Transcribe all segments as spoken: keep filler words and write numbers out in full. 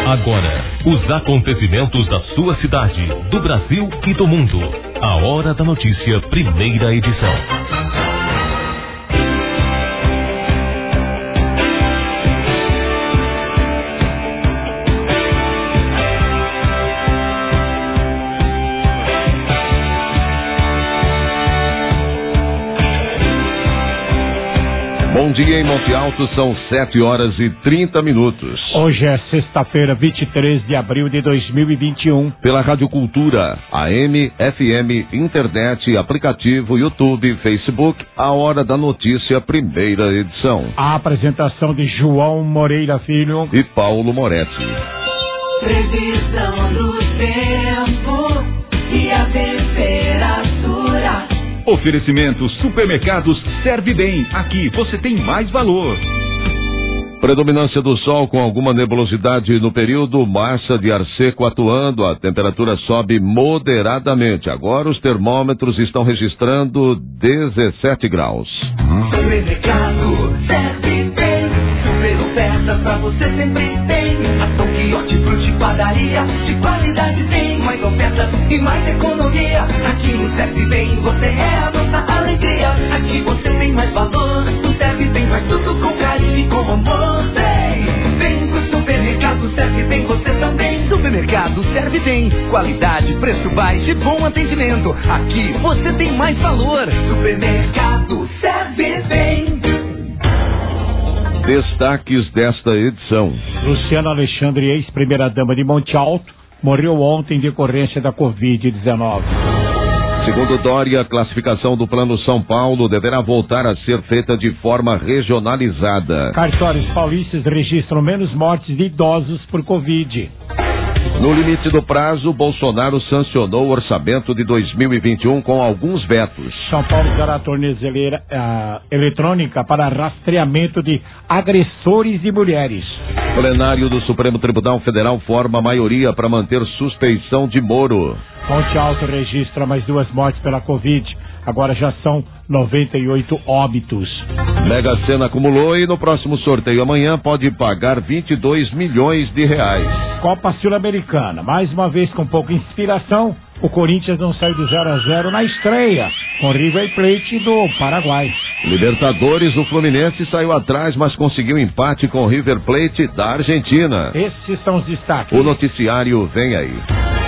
Agora, os acontecimentos da sua cidade, do Brasil e do mundo. A Hora da Notícia, primeira edição. Bom dia em Monte Alto, são sete horas e trinta minutos. Hoje é sexta-feira, vinte e três de abril de dois mil e vinte e um. Pela Rádio Cultura, A M, F M, internet, aplicativo, YouTube, Facebook, a Hora da Notícia, primeira edição. A apresentação de João Moreira Filho e Paulo Moretti. Previsão do tempo e a temperatura. Oferecimento Supermercados Serve Bem. Aqui você tem mais valor. Predominância do sol com alguma nebulosidade no período, massa de ar seco atuando, a temperatura sobe moderadamente. Agora os termômetros estão registrando dezessete graus. Supermercado Serve Bem, super ofertas pra você sempre tem. Ação que hortifruti, padaria, de qualidade tem. Mais ofertas e mais economia. Aqui no Serve Bem você é a nossa alegria. Aqui você tem mais valor. No Serve Bem faz tudo com carinho e com amor. Vem, vem pro supermercado Serve Bem, você também. Supermercado Serve Bem, qualidade, preço baixo e bom atendimento. Aqui você tem mais valor. Supermercado Serve Bem. Destaques desta edição. Luciana Alexandre, ex-primeira-dama de Monte Alto, morreu ontem em decorrência da covid dezenove. Segundo Dória, a classificação do Plano São Paulo deverá voltar a ser feita de forma regionalizada. Cartórios paulistas registram menos mortes de idosos por Covid. No limite do prazo, Bolsonaro sancionou o orçamento de dois mil e vinte e um com alguns vetos. São Paulo usará a tornezeleira uh, eletrônica para rastreamento de agressores de mulheres. Plenário do Supremo Tribunal Federal forma a maioria para manter suspeição de Moro. Monte Alto registra mais duas mortes pela Covid. Agora já são noventa e oito óbitos. Mega Sena acumulou e no próximo sorteio amanhã pode pagar vinte e dois milhões de reais. Copa Sul-Americana, mais uma vez com pouca inspiração, o Corinthians não sai do zero a zero na estreia com River Plate do Paraguai. Libertadores, o Fluminense saiu atrás, mas conseguiu empate com o River Plate da Argentina. Esses são os destaques. O noticiário vem aí.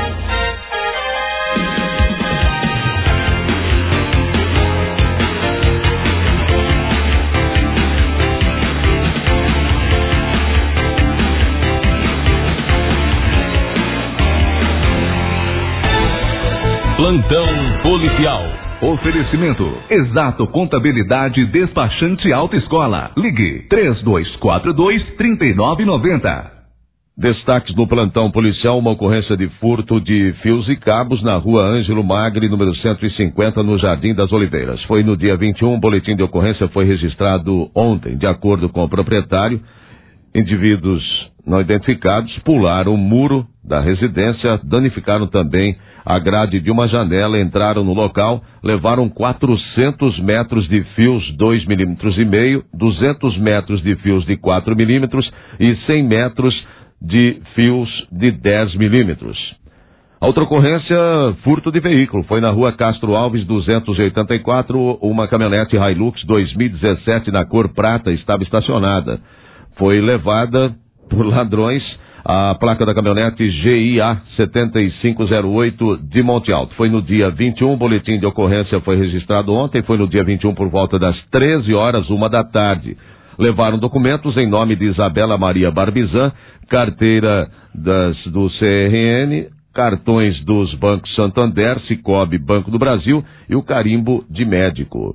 Plantão policial. Oferecimento Exato Contabilidade Despachante Autoescola. Ligue três dois quatro dois, três nove nove zero. Destaques no plantão policial, uma ocorrência de furto de fios e cabos na rua Ângelo Magre, número cento e cinquenta, no Jardim das Oliveiras. Foi no dia vinte e um, o boletim de ocorrência foi registrado ontem. De acordo com o proprietário, indivíduos não identificados pularam o muro da residência, danificaram também a grade de uma janela, entraram no local, levaram quatrocentos metros de fios dois milímetros e meio, duzentos metros de fios de quatro milímetros e cem metros de fios de dez milímetros. A outra ocorrência, furto de veículo, foi na rua Castro Alves duzentos e oitenta e quatro, uma caminhonete Hilux dois mil e dezessete na cor prata estava estacionada. Foi levada por ladrões a placa da caminhonete G I A sete cinco zero oito de Monte Alto. Foi no dia vinte e um, o boletim de ocorrência foi registrado ontem, foi no dia vinte e um por volta das treze horas, uma da tarde. Levaram documentos em nome de Isabela Maria Barbizan, carteira das, do C R N, cartões dos bancos Santander, Cicobi, Banco do Brasil e o carimbo de médico.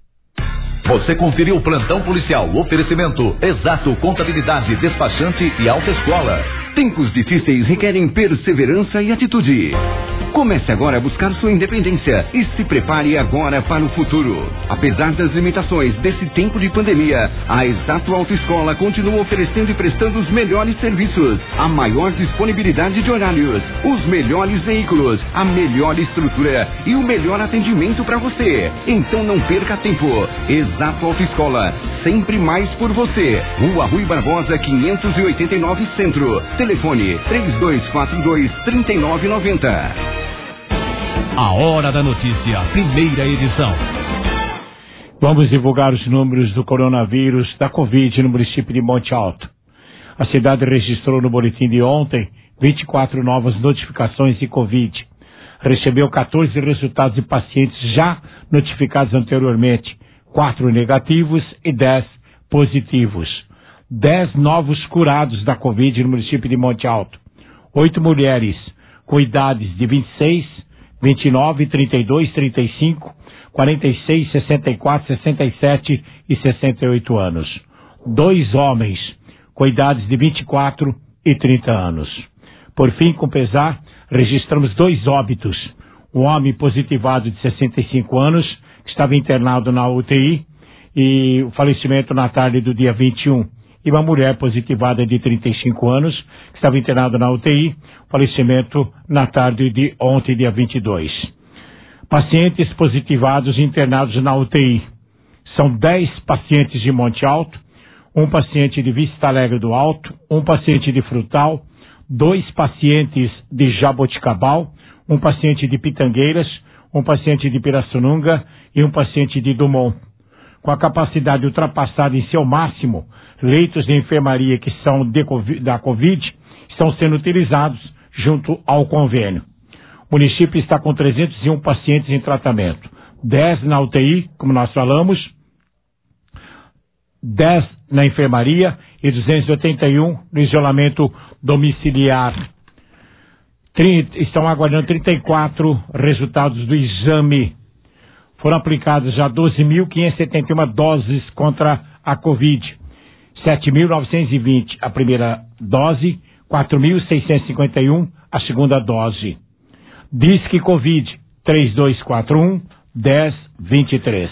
Você conferiu o plantão policial. Oferecimento Exato Contabilidade Despachante e Autoescola. Tempos difíceis requerem perseverança e atitude. Comece agora a buscar sua independência e se prepare agora para o futuro. Apesar das limitações desse tempo de pandemia, a Exato Autoescola continua oferecendo e prestando os melhores serviços, a maior disponibilidade de horários, os melhores veículos, a melhor estrutura e o melhor atendimento para você. Então não perca tempo. Exato Autoescola, sempre mais por você. Rua Rui Barbosa, quinhentos e oitenta e nove Centro. Telefone três dois quatro dois, três nove nove zero. A Hora da Notícia, primeira edição. Vamos divulgar os números do coronavírus da Covid no município de Monte Alto. A cidade registrou no boletim de ontem vinte e quatro novas notificações de Covid. Recebeu quatorze resultados de pacientes já notificados anteriormente, quatro negativos e dez positivos. dez novos curados da Covid no município de Monte Alto. oito mulheres com idades de vinte e seis, vinte e nove, trinta e dois, trinta e cinco, quarenta e seis, sessenta e quatro, sessenta e sete e sessenta e oito anos. dois homens com idades de vinte e quatro e trinta anos. Por fim, com pesar, registramos dois óbitos. Um homem positivado de sessenta e cinco anos, que estava internado na U T I, e o falecimento na tarde do dia vinte e um. E uma mulher positivada de trinta e cinco anos, que estava internada na U T I, falecimento na tarde de ontem, dia vinte e dois. Pacientes positivados internados na U T I. São dez pacientes de Monte Alto, um paciente de Vista Alegre do Alto, um paciente de Frutal, dois pacientes de Jaboticabal, um paciente de Pitangueiras, um paciente de Pirassununga e um paciente de Dumont. Com a capacidade ultrapassada em seu máximo, leitos de enfermaria que são de, da Covid estão sendo utilizados junto ao convênio. O município está com trezentos e um pacientes em tratamento, dez na U T I, como nós falamos, dez na enfermaria e duzentos e oitenta e um no isolamento domiciliar. trinta, estão aguardando trinta e quatro resultados do exame. Foram aplicadas já doze mil quinhentas e setenta e uma doses contra a Covid. sete mil novecentos e vinte a primeira dose, quatro mil seiscentos e cinquenta e um a segunda dose. Disque Covid três dois quatro um, dez vinte e três.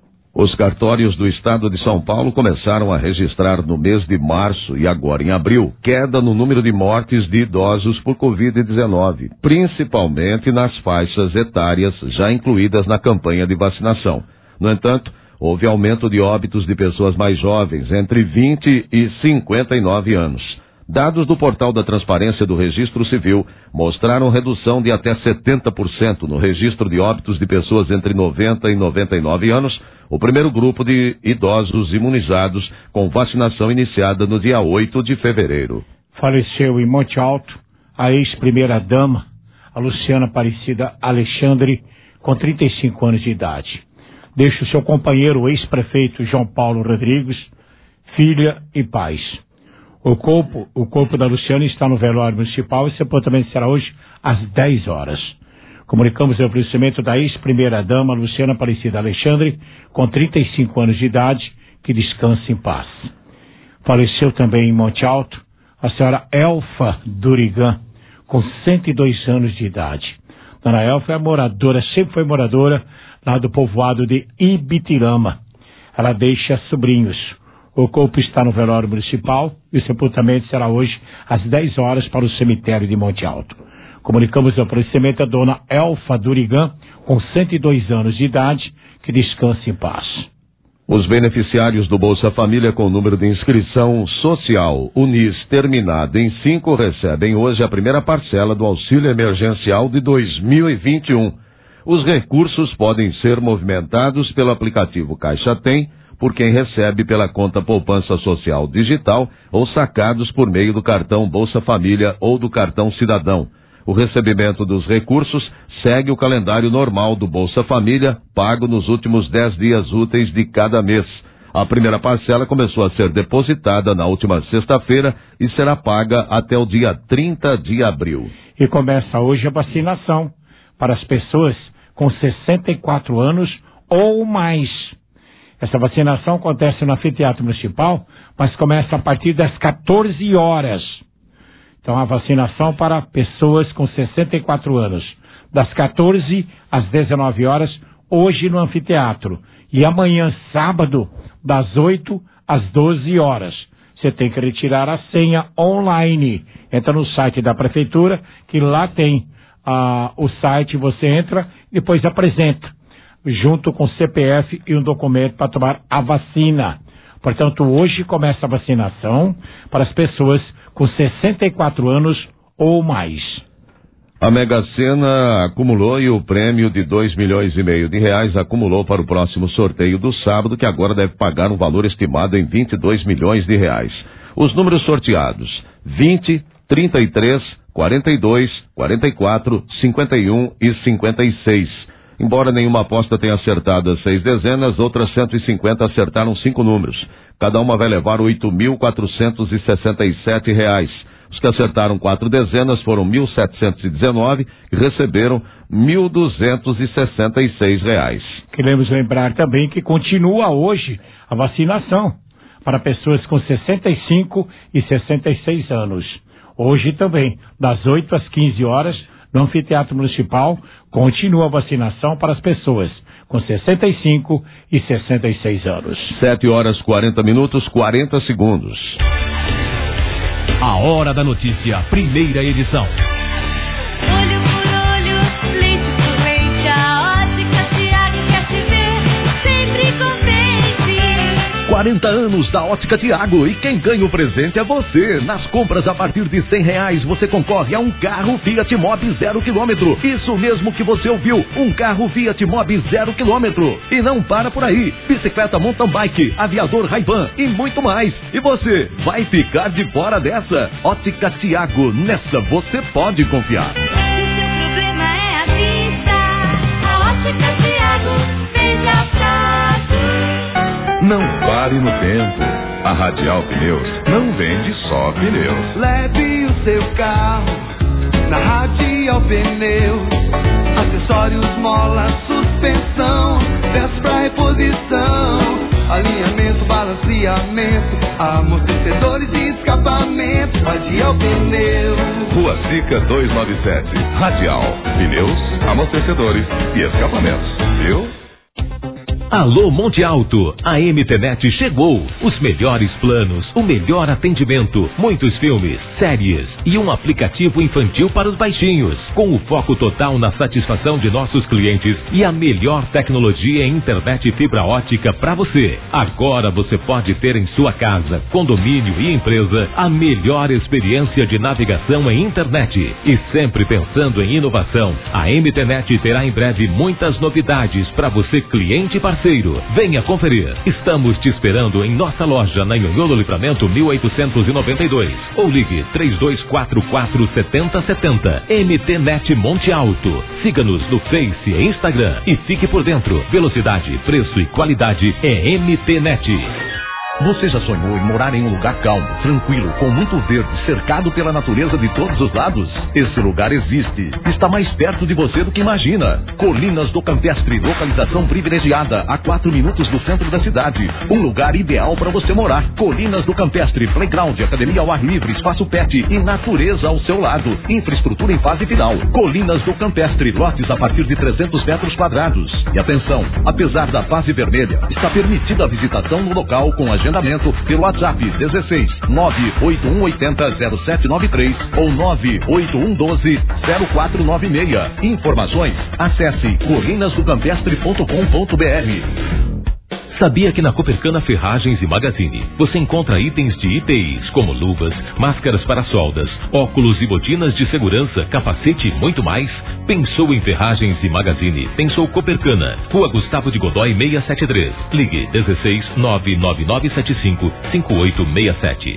Os cartórios do estado de São Paulo começaram a registrar no mês de março e agora em abril queda no número de mortes de idosos por covid dezenove, principalmente nas faixas etárias já incluídas na campanha de vacinação. No entanto, houve aumento de óbitos de pessoas mais jovens, entre vinte e cinquenta e nove anos. Dados do portal da Transparência do Registro Civil mostraram redução de até setenta por cento no registro de óbitos de pessoas entre noventa e noventa e nove anos, o primeiro grupo de idosos imunizados com vacinação iniciada no dia oito de fevereiro. Faleceu em Monte Alto a ex-primeira-dama, a Luciana Aparecida Alexandre, com trinta e cinco anos de idade. Deixa o seu companheiro, o ex-prefeito João Paulo Rodrigues, filha e pais. O corpo, o corpo da Luciana está no velório municipal e o sepultamento será hoje às dez horas. Comunicamos o falecimento da ex-primeira-dama Luciana Aparecida Alexandre, com trinta e cinco anos de idade, que descanse em paz. Faleceu também em Monte Alto a senhora Elfa Durigan, com cento e dois anos de idade. Dona Elfa é moradora, sempre foi moradora lá do povoado de Ibitirama. Ela deixa sobrinhos. O corpo está no velório municipal e o sepultamento será hoje às dez horas para o cemitério de Monte Alto. Comunicamos o falecimento da dona Elfa Durigan, com cento e dois anos de idade, que descanse em paz. Os beneficiários do Bolsa Família com número de inscrição social UNIS terminado em cinco recebem hoje a primeira parcela do auxílio emergencial de dois mil e vinte e um. Os recursos podem ser movimentados pelo aplicativo Caixa Tem, por quem recebe pela conta Poupança Social Digital ou sacados por meio do cartão Bolsa Família ou do cartão Cidadão. O recebimento dos recursos segue o calendário normal do Bolsa Família, pago nos últimos dez dias úteis de cada mês. A primeira parcela começou a ser depositada na última sexta-feira e será paga até o dia trinta de abril. E começa hoje a vacinação para as pessoas com sessenta e quatro anos ou mais. Essa vacinação acontece no anfiteatro municipal, mas começa a partir das quatorze horas. Então, a vacinação para pessoas com sessenta e quatro anos, das quatorze às dezenove horas, hoje no anfiteatro. E amanhã, sábado, das oito às doze horas. Você tem que retirar a senha online. Entra no site da prefeitura, que lá tem ah, o site, você entra e depois apresenta, junto com C P F e um documento para tomar a vacina. Portanto, hoje começa a vacinação para as pessoas com sessenta e quatro anos ou mais. A Mega Sena acumulou e o prêmio de dois milhões e meio de reais acumulou para o próximo sorteio do sábado, que agora deve pagar um valor estimado em vinte e dois milhões de reais. Os números sorteados: vinte, trinta e três, quarenta e dois, quarenta e quatro, cinquenta e um e cinquenta e seis. Embora nenhuma aposta tenha acertado as seis dezenas, outras cento e cinquenta acertaram cinco números. Cada uma vai levar oito mil quatrocentos e sessenta e sete reais. Os que acertaram quatro dezenas foram mil setecentos e dezenove e receberam mil duzentos e sessenta e seis reais. Queremos lembrar também que continua hoje a vacinação para pessoas com sessenta e cinco e sessenta e seis anos. Hoje também, das oito às quinze horas, no Anfiteatro Municipal, continua a vacinação para as pessoas com sessenta e cinco e sessenta e seis anos. sete horas quarenta minutos, quarenta segundos. A Hora da Notícia, primeira edição. Olho por olho, leite por leite, a Ótica Tiago quer te ver sempre contente. quarenta anos da Ótica Tiago e quem ganha o presente é você. Nas compras a partir de cem reais você concorre a um carro Fiat Mobi zero quilômetro. Isso mesmo que você ouviu, um carro Fiat Mobi zero quilômetro. E não para por aí, bicicleta mountain bike, aviador Ray-Ban e muito mais. E você vai ficar de fora dessa? Ótica Tiago, nessa você pode confiar. Se o seu problema é a vista, a Ótica Tiago vem já pra Não pare no tempo. A Radial Pneus não vende só pneus. Leve o seu carro na Radial Pneus. Acessórios, mola, suspensão, peças pra reposição, alinhamento, balanceamento, amortecedores e escapamento. Radial Pneus. Rua Sica duzentos e noventa e sete. Radial Pneus, amortecedores e escapamentos. Viu? Alô Monte Alto, a M T Net chegou. Os melhores planos, o melhor atendimento, muitos filmes, séries e um aplicativo infantil para os baixinhos, com o foco total na satisfação de nossos clientes e a melhor tecnologia em internet fibra ótica para você. Agora você pode ter em sua casa, condomínio e empresa a melhor experiência de navegação em internet. E sempre pensando em inovação, a M T Net terá em breve muitas novidades para você, cliente e parceiro. Venha conferir. Estamos te esperando em nossa loja na Nhonholo Livramento mil oitocentos e noventa e dois. Ou ligue três dois quatro quatro sete zero sete zero. M T Net Monte Alto. Siga-nos no Face e Instagram e fique por dentro. Velocidade, preço e qualidade é M T Net. Você já sonhou em morar em um lugar calmo, tranquilo, com muito verde, cercado pela natureza de todos os lados? Esse lugar existe. Está mais perto de você do que imagina. Colinas do Campestre, localização privilegiada, a quatro minutos do centro da cidade. Um lugar ideal para você morar. Colinas do Campestre, playground, academia ao ar livre, espaço pet e natureza ao seu lado. Infraestrutura em fase final. Colinas do Campestre, lotes a partir de trezentos metros quadrados. E atenção, apesar da fase vermelha, está permitida a visitação no local com a agendamento pelo WhatsApp dezesseis nove oito um oito zero zero sete nove três ou nove oito um um dois zero quatro nove seis. Informações, acesse colinas do campestre ponto com ponto br. Sabia que na Copercana Ferragens e Magazine você encontra itens de I T Is como luvas, máscaras para soldas, óculos e botinas de segurança, capacete e muito mais? Pensou em Ferragens e Magazine? Pensou Copercana, Rua Gustavo de Godoy seiscentos e setenta e três. Ligue dezesseis nove nove nove sete cinco cinco oito seis sete.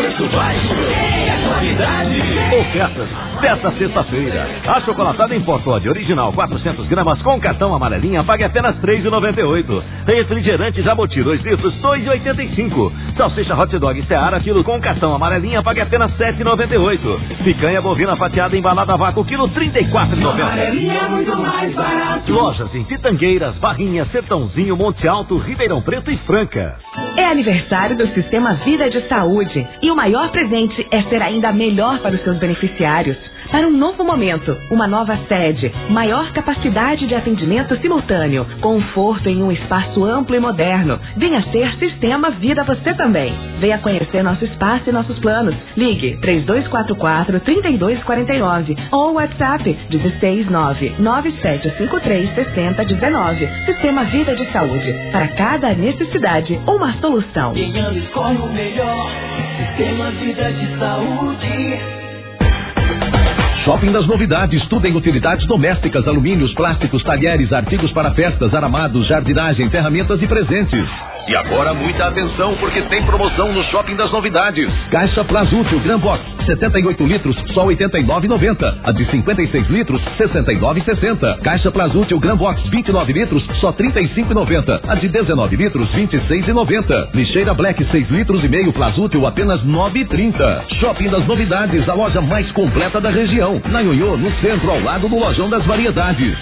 Ofertas desta sexta-feira. A chocolatada em pó Toddy original quatrocentos gramas com cartão amarelinha pague apenas três reais e noventa e oito centavos. Refrigerante Jaboti dois litros, dois reais e oitenta e cinco centavos. Salsicha Hot Dog Seara quilo com cartão amarelinha pague apenas sete reais e noventa e oito centavos. Picanha bovina fatiada embalada a vácuo quilo trinta e quatro reais e noventa centavos. Amarelinha é muito mais barato. Lojas em Pitangueiras, Barrinha, Sertãozinho, Monte Alto, Ribeirão Preto e Franca. É aniversário do Sistema Vida de Saúde e o maior presente é ser ainda melhor para os seus beneficiários. Para um novo momento, uma nova sede, maior capacidade de atendimento simultâneo, conforto em um espaço amplo e moderno. moderno. Venha ser Sistema Vida você também. Venha conhecer nosso espaço e nossos planos. Ligue três dois quatro quatro, três dois quatro nove ou WhatsApp um seis nove, nove sete cinco três, seis zero um nove. Sistema Vida de Saúde. Para cada necessidade, uma solução. Quem ama escolhe o melhor. Sistema Vida de Saúde. Shopping das Novidades, tudo em utilidades domésticas, alumínios, plásticos, talheres, artigos para festas, aramados, jardinagem, ferramentas e presentes. E agora muita atenção, porque tem promoção no Shopping das Novidades. Caixa Plazútil Gran Box, setenta e oito litros, só oitenta e nove reais e noventa centavos. A de cinquenta e seis litros, sessenta e nove reais e sessenta centavos. Caixa Plazútil Gran Box, vinte e nove litros, só trinta e cinco reais e noventa centavos. A de dezenove litros, vinte e seis reais e noventa centavos. Lixeira Black, seis litros e meio Plazútil, apenas nove reais e trinta centavos. Shopping das Novidades, a loja mais completa da região. Na Ioiô, no centro, ao lado do Lojão das Variedades.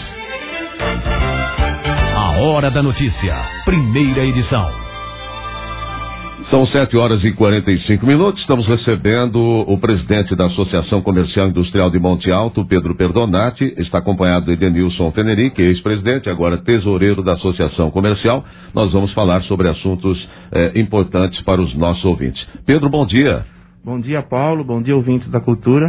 A Hora da Notícia, primeira edição. São sete horas e quarenta e cinco minutos. Estamos recebendo o presidente da Associação Comercial Industrial de Monte Alto, Pedro Perdonati. Está acompanhado de Edenilson Fenerick, ex-presidente, agora tesoureiro da Associação Comercial. Nós vamos falar sobre assuntos eh, importantes para os nossos ouvintes. Pedro, bom dia. Bom dia, Paulo. Bom dia, ouvintes da cultura.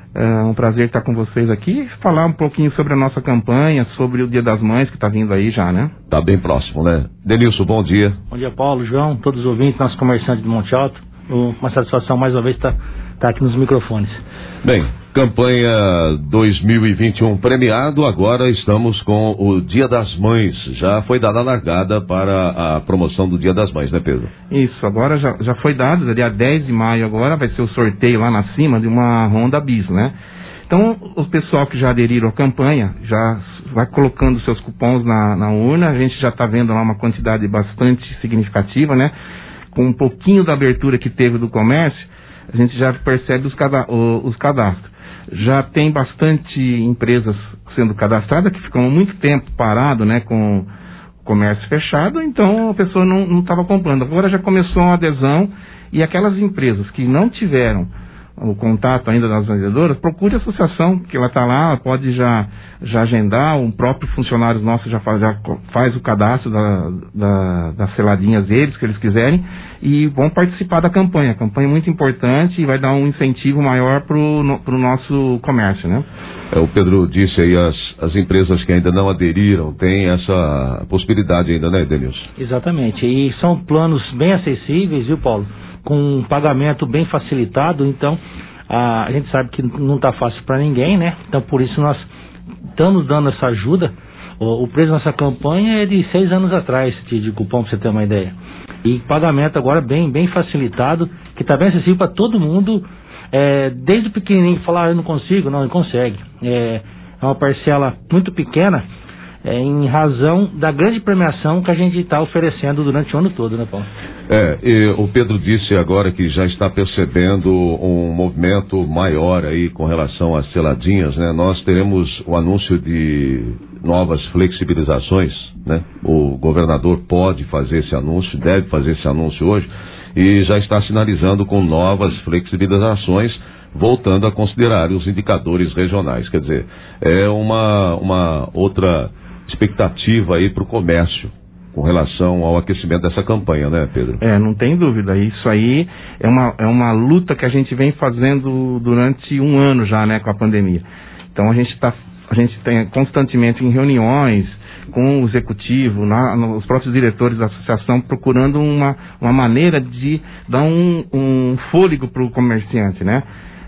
É um prazer estar com vocês aqui, falar um pouquinho sobre a nossa campanha, sobre o Dia das Mães que está vindo aí já, né? Está bem próximo, né? Denilson, bom dia. Bom dia, Paulo, João, todos os ouvintes, nossos comerciantes de Monte Alto. Uma satisfação mais uma vez estar tá aqui nos microfones. Bem, campanha dois mil e vinte e um premiado, agora estamos com o Dia das Mães. Já foi dada a largada para a promoção do Dia das Mães, né, Pedro? Isso, agora já, já foi dado, dia dez de maio agora vai ser o sorteio lá na cima de uma Honda Bis, né? Então, o pessoal que já aderiram à campanha, já vai colocando seus cupons na, na urna, a gente já está vendo lá uma quantidade bastante significativa, né? Com um pouquinho da abertura que teve do comércio, a gente já percebe os, cada, os cadastros. Já tem bastante empresas sendo cadastradas que ficam muito tempo parado, né, com o comércio fechado, então a pessoa não estava comprando. Agora já começou uma adesão e aquelas empresas que não tiveram o contato ainda das vendedoras, procure a associação, que ela está lá, ela pode já, já agendar, um próprio funcionário nosso já faz, já faz o cadastro da, da, das seladinhas deles, que eles quiserem, e vão participar da campanha. A campanha é muito importante e vai dar um incentivo maior para o no, nosso comércio, né? É, o Pedro disse aí, as, as empresas que ainda não aderiram, tem essa possibilidade ainda, né, Denilson? Exatamente, e são planos bem acessíveis, viu, Paulo? Com um pagamento bem facilitado, então a, a gente sabe que não está fácil para ninguém, né? Então por isso nós estamos dando essa ajuda. O, o preço dessa campanha é de seis anos atrás de, de cupom, para você ter uma ideia. E pagamento agora bem, bem facilitado, que está bem acessível para todo mundo, é, desde o pequenininho que fala, ah, eu não consigo, não, ele consegue. É, é uma parcela muito pequena, é, em razão da grande premiação que a gente está oferecendo durante o ano todo, né, Paulo? É, e o Pedro disse agora que já está percebendo um movimento maior aí com relação às seladinhas, né? Nós teremos o anúncio de novas flexibilizações, né? O governador pode fazer esse anúncio, deve fazer esse anúncio hoje, e já está sinalizando com novas flexibilizações, voltando a considerar os indicadores regionais. Quer dizer, é uma, uma outra expectativa aí para o comércio com relação ao aquecimento dessa campanha, né, Pedro? É, não tem dúvida. Isso aí é uma, é uma luta que a gente vem fazendo durante um ano já, né, com a pandemia. Então a gente está, a gente tem constantemente em reuniões com o executivo, na, os próprios diretores da associação, procurando uma, uma maneira de dar um, um fôlego para o comerciante, né?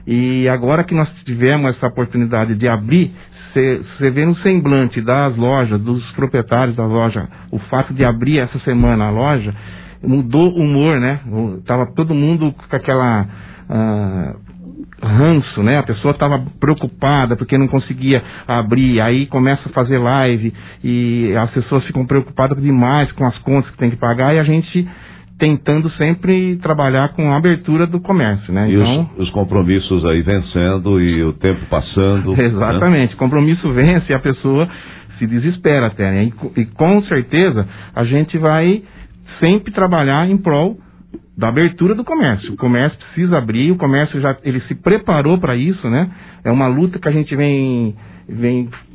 E agora que nós tivemos essa oportunidade de abrir, você vê no semblante das lojas, dos proprietários da loja, o fato de abrir essa semana a loja, mudou o humor, né? Tava todo mundo com aquela ah, ranço, né? A pessoa estava preocupada porque não conseguia abrir, aí começa a fazer live e as pessoas ficam preocupadas demais com as contas que tem que pagar, e a gente tentando sempre trabalhar com a abertura do comércio, né? E então, os, os compromissos aí vencendo e o tempo passando. Exatamente, né? Compromisso vence e a pessoa se desespera até, né? E, e com certeza a gente vai sempre trabalhar em prol da abertura do comércio. O comércio precisa abrir, o comércio já ele se preparou para isso, né? É uma luta que a gente vem, vem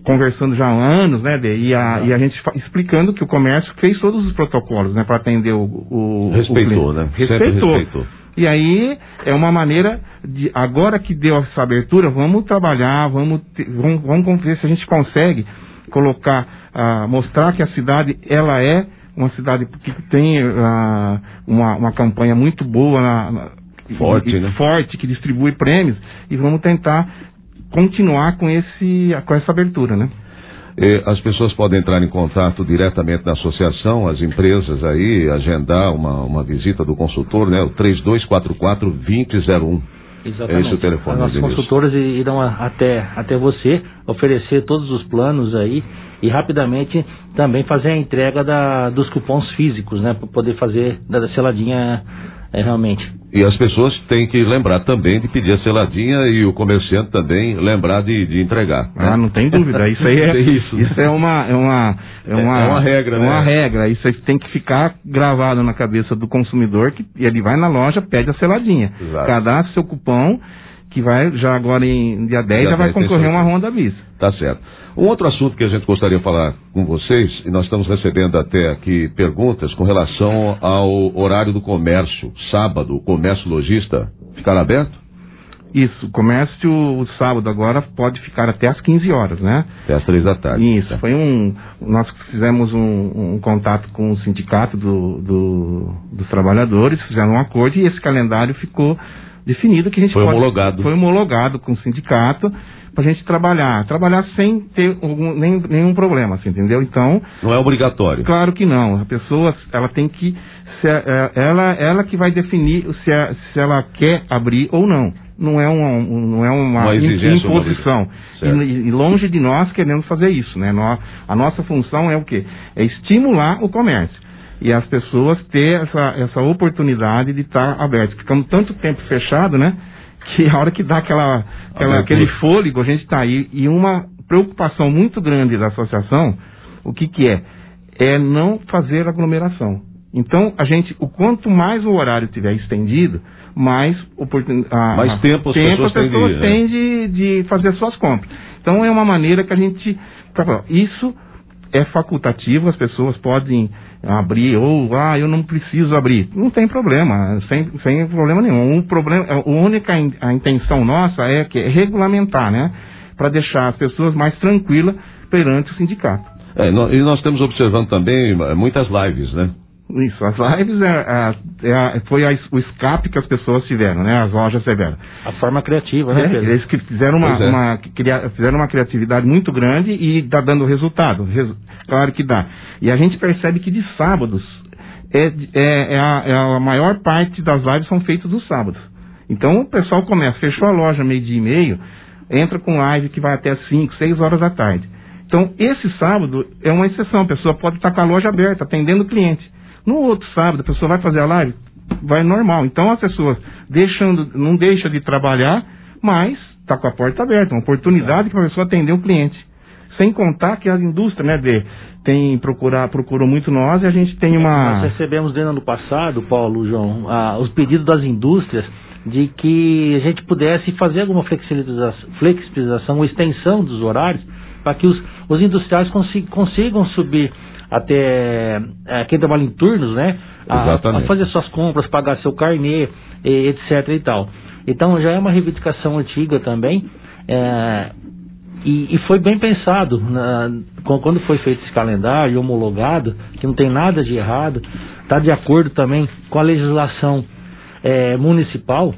conversando já há anos, né, Dê? E a, e a gente fa- explicando que o comércio fez todos os protocolos, né, para atender o, o Respeitou, o né? Respeitou. Sempre respeitou. E aí é uma maneira de, agora que deu essa abertura, vamos trabalhar, vamos, te, vamos, vamos ver se a gente consegue colocar, uh, mostrar que a cidade, ela é uma cidade que tem uh, uma, uma campanha muito boa, na, na, forte, e, né? forte, que distribui prêmios, e vamos tentar continuar com, esse, com essa abertura, né? E as pessoas podem entrar em contato diretamente na associação, as empresas aí, agendar uma, uma visita do consultor, né? O três dois quatro quatro, dois zero zero um. Exatamente. É esse o telefone. As nossas Denilson. consultoras irão até, até você oferecer todos os planos aí e rapidamente também fazer a entrega da, dos cupons físicos, né? Para poder fazer da seladinha é, realmente. E as pessoas têm que lembrar também de pedir a seladinha e o comerciante também lembrar de, de entregar. Né? Ah, não tem dúvida. Isso aí é, isso. Isso é uma, é uma, é uma, é uma regra, é né? uma regra. Isso aí tem que ficar gravado na cabeça do consumidor, que ele vai na loja, pede a seladinha. Exato. Cadastra seu cupom, que vai, já agora em dia dez, dia já vai concorrer uma Honda Bis. Tá certo. Um outro assunto que a gente gostaria de falar com vocês, e nós estamos recebendo até aqui perguntas com relação ao horário do comércio. Sábado, o comércio lojista ficará aberto? Isso, o comércio o sábado agora pode ficar até às quinze horas, né? Até às três da tarde. Isso, tá. Foi um... Nós fizemos um, um contato com o sindicato do, do, dos trabalhadores, fizeram um acordo e esse calendário ficou definido que a gente foi pode... homologado. Foi homologado com o sindicato pra gente trabalhar, trabalhar sem ter algum, nem, nenhum problema, assim, entendeu? Então... Não é obrigatório. Claro que não. A pessoa, ela tem que... Se, é, ela, ela que vai definir se, é, se ela quer abrir ou não. Não é uma, não é uma, uma exigência, imposição. Uma e, e longe de nós queremos fazer isso, né? Nós, a nossa função é o quê? É estimular o comércio. E as pessoas ter essa, essa oportunidade de estar aberto. Ficamos tanto tempo fechado, né? Que a hora que dá aquela, aquela, aquele fôlego, a gente está aí. E uma preocupação muito grande da associação, o que que é? É não fazer aglomeração. Então, a gente, o quanto mais o horário tiver estendido, mais, oportun... ah, mais tempo as tempo pessoas, as pessoas têm, têm né? de, de fazer suas compras. Então, é uma maneira que a gente... Isso é facultativo, as pessoas podem abrir, ou, ah, eu não preciso abrir. Não tem problema, sem, sem problema nenhum. O problema, a única a intenção nossa é, que, é regulamentar, né? Para deixar as pessoas mais tranquilas perante o sindicato. É, no, e nós estamos observando também muitas lives, né? Isso, as lives é, é, é, foi a, o escape que as pessoas tiveram, né? As lojas tiveram. A forma criativa, né, Pedro? É, eles que fizeram uma, é. uma, cria, fizeram uma criatividade muito grande e está dando resultado. Resu, claro que dá. E a gente percebe que de sábados, é, é, é, a, é a maior parte das lives são feitas dos sábados. Então o pessoal começa, fechou a loja meio-dia e meio, entra com live que vai até cinco, seis horas da tarde. Então esse sábado é uma exceção, a pessoa pode estar com a loja aberta, atendendo o cliente. No outro sábado, a pessoa vai fazer a live, vai normal. Então as pessoas deixando, não deixam de trabalhar, mas está com a porta aberta, uma oportunidade para a pessoa atender o cliente. Sem contar que a indústria, né, de, tem procurar, procurou muito nós e a gente tem uma... Nós recebemos desde o ano passado, Paulo, João, ah, os pedidos das indústrias de que a gente pudesse fazer alguma flexibilização, flexibilização ou extensão dos horários para que os, os industriais consigam, consigam subir até é, quem trabalha em turnos, né? A, a fazer suas compras, pagar seu carnê, e, etc e tal. Então já é uma reivindicação antiga também, é, e, e foi bem pensado na, quando foi feito esse calendário homologado, que não tem nada de errado, está de acordo também com a legislação é, municipal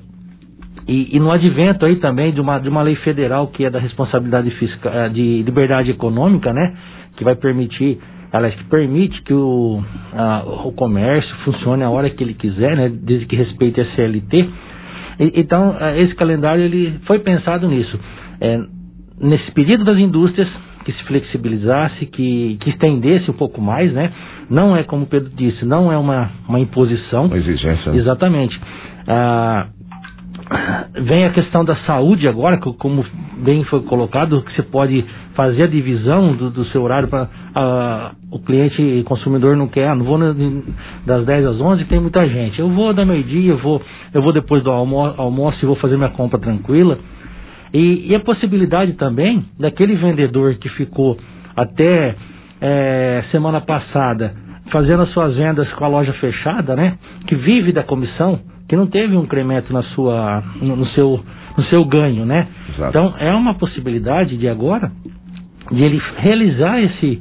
e, e no advento aí também de uma, de uma lei federal que é da responsabilidade fiscal, de liberdade econômica, né? Que vai permitir Aliás, que permite que o, a, o comércio funcione a hora que ele quiser, né, desde que respeite a C L T. E, então, esse calendário ele foi pensado nisso. É, nesse pedido das indústrias, que se flexibilizasse, que, que estendesse um pouco mais, né? Não é, como o Pedro disse, não é uma, uma imposição. Uma exigência. Exatamente. Ah, vem a questão da saúde agora, como bem foi colocado, que você pode fazer a divisão do, do seu horário para uh, o cliente e consumidor não quer, ah, não vou na, das dez às onze, tem muita gente. Eu vou da meio-dia, eu vou, eu vou depois do almo almoço e vou fazer minha compra tranquila. E, e a possibilidade também daquele vendedor que ficou até é, semana passada fazendo as suas vendas com a loja fechada, né? Que vive da comissão, que não teve um incremento na sua, no, no seu, no seu ganho, né? Exato. Então é uma possibilidade de agora de ele realizar esse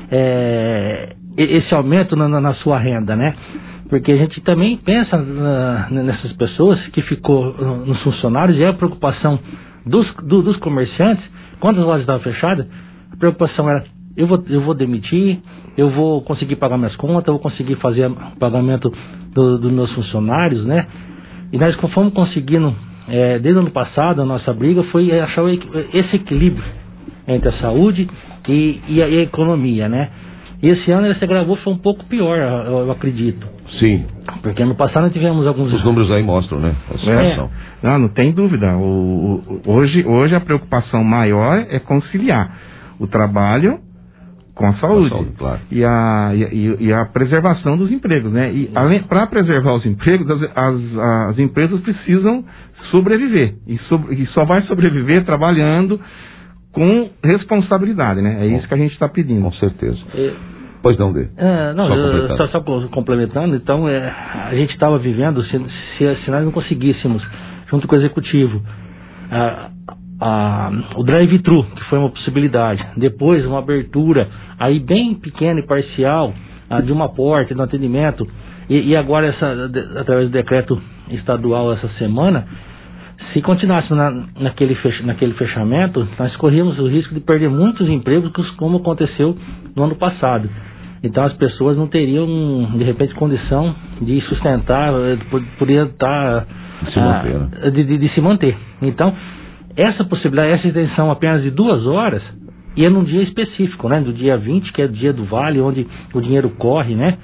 é, esse aumento na, na sua renda, né? Porque a gente também pensa na, nessas pessoas que ficou nos funcionários, e a preocupação dos, do, dos comerciantes, quando as lojas estavam fechadas, a preocupação era, eu vou, eu vou demitir, eu vou conseguir pagar minhas contas, eu vou conseguir fazer o pagamento do, dos meus funcionários, né? E nós fomos conseguindo, é, desde o ano passado, a nossa briga foi achar esse equilíbrio entre a saúde e, e, a, e a economia, né? E esse ano ele se agravou, foi um pouco pior, eu, eu acredito. Sim. Porque ano passado nós tivemos alguns... Os números aí mostram, né? A situação. É. Não, não tem dúvida. O, o, hoje, hoje a preocupação maior é conciliar o trabalho com a saúde, a saúde, claro. e, a, e, e a preservação dos empregos, né? E para preservar os empregos, as, as, as empresas precisam sobreviver. E, sobre, e só vai sobreviver trabalhando com responsabilidade, né? É isso que a gente está pedindo. Com certeza. É, pois não, Dê. É, não, só, eu, completando. só, só complementando, então é, a gente estava vivendo, se, se, se nós não conseguíssemos, junto com o executivo, a, a, o drive-thru, que foi uma possibilidade, depois uma abertura, aí bem pequena e parcial, a, de uma porta, de um atendimento, e, e agora essa, de, através do decreto estadual essa semana, se continuássemos na, naquele, fech, naquele fechamento, nós corríamos o risco de perder muitos empregos, como aconteceu no ano passado. Então as pessoas não teriam, de repente, condição de sustentar, poderia estar de se manter, né? ah, de, de, de se manter. Então, essa possibilidade, essa extensão apenas de duas horas, e é num dia específico, né? Do dia vinte, que é o dia do Vale, onde o dinheiro corre, né?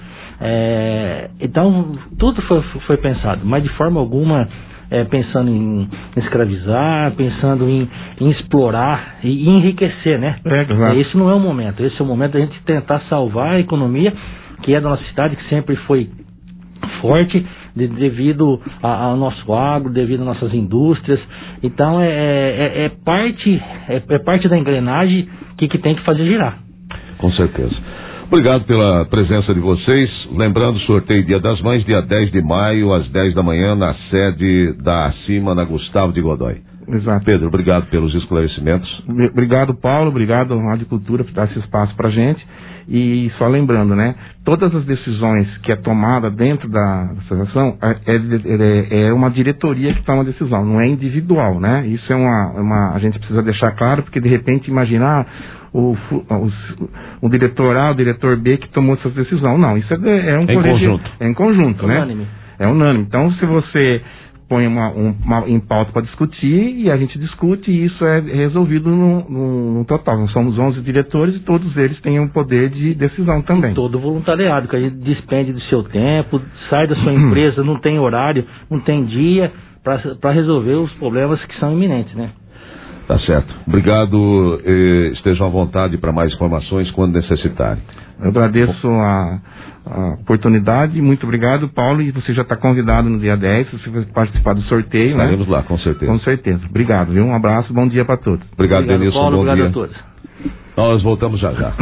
É, então, tudo foi, foi pensado, mas de forma alguma é, pensando em escravizar, pensando em, em explorar e enriquecer, né? É, claro. Esse não é o momento. Esse é o momento da gente tentar salvar a economia, que é da nossa cidade, que sempre foi forte, de, devido a, ao nosso agro, devido às nossas indústrias. Então, é, é, é, parte, é, é parte da engrenagem que, que tem que fazer girar. Com certeza. Obrigado pela presença de vocês. Lembrando, sorteio Dia das Mães, dia dez de maio, às dez da manhã, na sede da Acima, na Gustavo de Godoy. Exato. Pedro, obrigado pelos esclarecimentos. Obrigado, Paulo. Obrigado, Rádio Cultura, por dar esse espaço pra gente. E só lembrando, né? Todas as decisões que é tomada dentro da associação é, é, é uma diretoria que toma a decisão, não é individual, né? Isso é uma, uma... A gente precisa deixar claro, porque de repente imaginar o, o, o diretor A, o diretor B que tomou essa decisão. Não, isso é, é um é colégio, em conjunto. É em conjunto, né? Unânime. É unânime. Então, se você põe uma, um, uma em pauta para discutir, e a gente discute, e isso é resolvido no, no, no total. Nós somos onze diretores e todos eles têm um poder de decisão também. Todo voluntariado, que a gente despende do seu tempo, sai da sua empresa, não tem horário, não tem dia para resolver os problemas que são iminentes, né? Tá certo. Obrigado. Eh, estejam à vontade para mais informações quando necessitarem. Eu agradeço a, a oportunidade. Muito obrigado, Paulo. E você já está convidado no dia dez, você vai participar do sorteio, né? Estaremos lá, com certeza. Com certeza. Obrigado, viu? Um abraço, bom dia para todos. Obrigado, Obrigado, Denilson. Paulo, bom obrigado dia. a todos. Nós voltamos já já.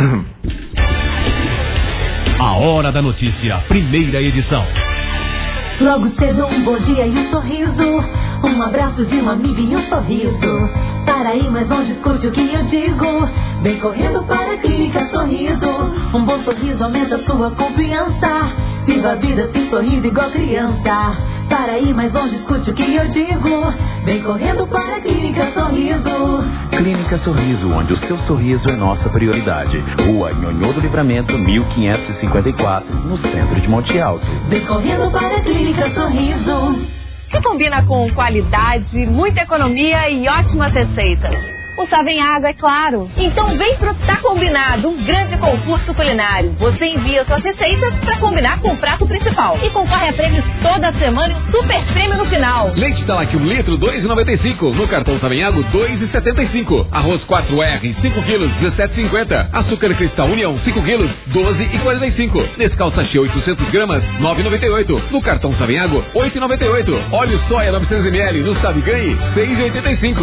A Hora da Notícia, primeira edição. Logo cedo um bom dia e um sorriso, um abraço de um amigo e um sorriso. Para ir mais longe, escute o que eu digo. Vem correndo para a Clínica Sorriso. Um bom sorriso aumenta sua confiança. Viva a vida sem sorriso igual criança. Para ir mais longe, escute o que eu digo. Vem correndo para a Clínica Sorriso. Clínica Sorriso, onde o seu sorriso é nossa prioridade. Rua Nhonhô do Livramento, mil quinhentos e cinquenta e quatro, no centro de Monte Alto. Vem correndo para a Clínica Sorriso. Que combina com qualidade, muita economia e ótimas receitas. O Savem Água, é claro. Então vem pro Tá Combinado, um grande concurso culinário. Você envia suas receitas para combinar com o prato principal. E concorre a prêmios toda semana e um super prêmio no final. Leite Talac um litro, dois reais e noventa e cinco centavos. No cartão Savem Água, dois reais e setenta e cinco centavos. Arroz quatro R, cinco quilos, dezessete reais e cinquenta centavos. Açúcar Cristal União, cinco quilos, doze reais e quarenta e cinco centavos. Nescau Sachê oitocentos gramas, nove reais e noventa e oito centavos. No cartão Savem Água, oito reais e noventa e oito centavos. Óleo soia novecentos mililitros. No Sabe Ganhe, seis reais e oitenta e cinco centavos. Tá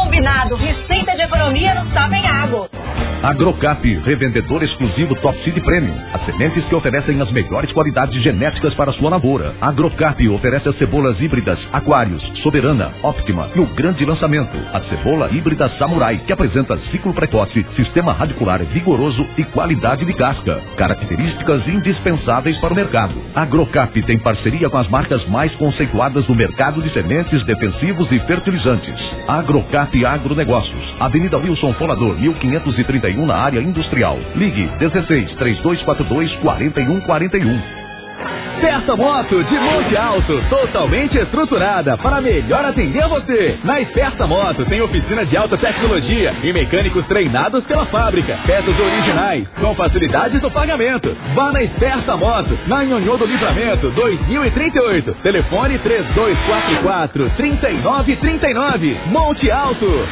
combinado, receita de economia no Savenhago. Agrocap, revendedor exclusivo Top Seed Premium. As sementes que oferecem as melhores qualidades genéticas para sua lavoura. Agrocap oferece as cebolas híbridas Aquários, Soberana, Optima e o grande lançamento, a cebola híbrida Samurai, que apresenta ciclo precoce, sistema radicular vigoroso e qualidade de casca. Características indispensáveis para o mercado. Agrocap tem parceria com as marcas mais conceituadas no mercado de sementes, defensivos e fertilizantes. Agrocap Agronegócios, Avenida Wilson Folador, mil quinhentos e trinta e um, na área industrial. Ligue dezesseis, três dois quatro dois, quatro um quatro um. Festa Moto de Monte Alto, totalmente estruturada para melhor atender você. Na Festa Moto tem oficina de alta tecnologia e mecânicos treinados pela fábrica. Peças originais, com facilidades no pagamento. Vá na Festa Moto, na Nhonhô do Livramento, dois mil e trinta e oito. Telefone três dois quatro quatro, três nove três nove. Monte Alto.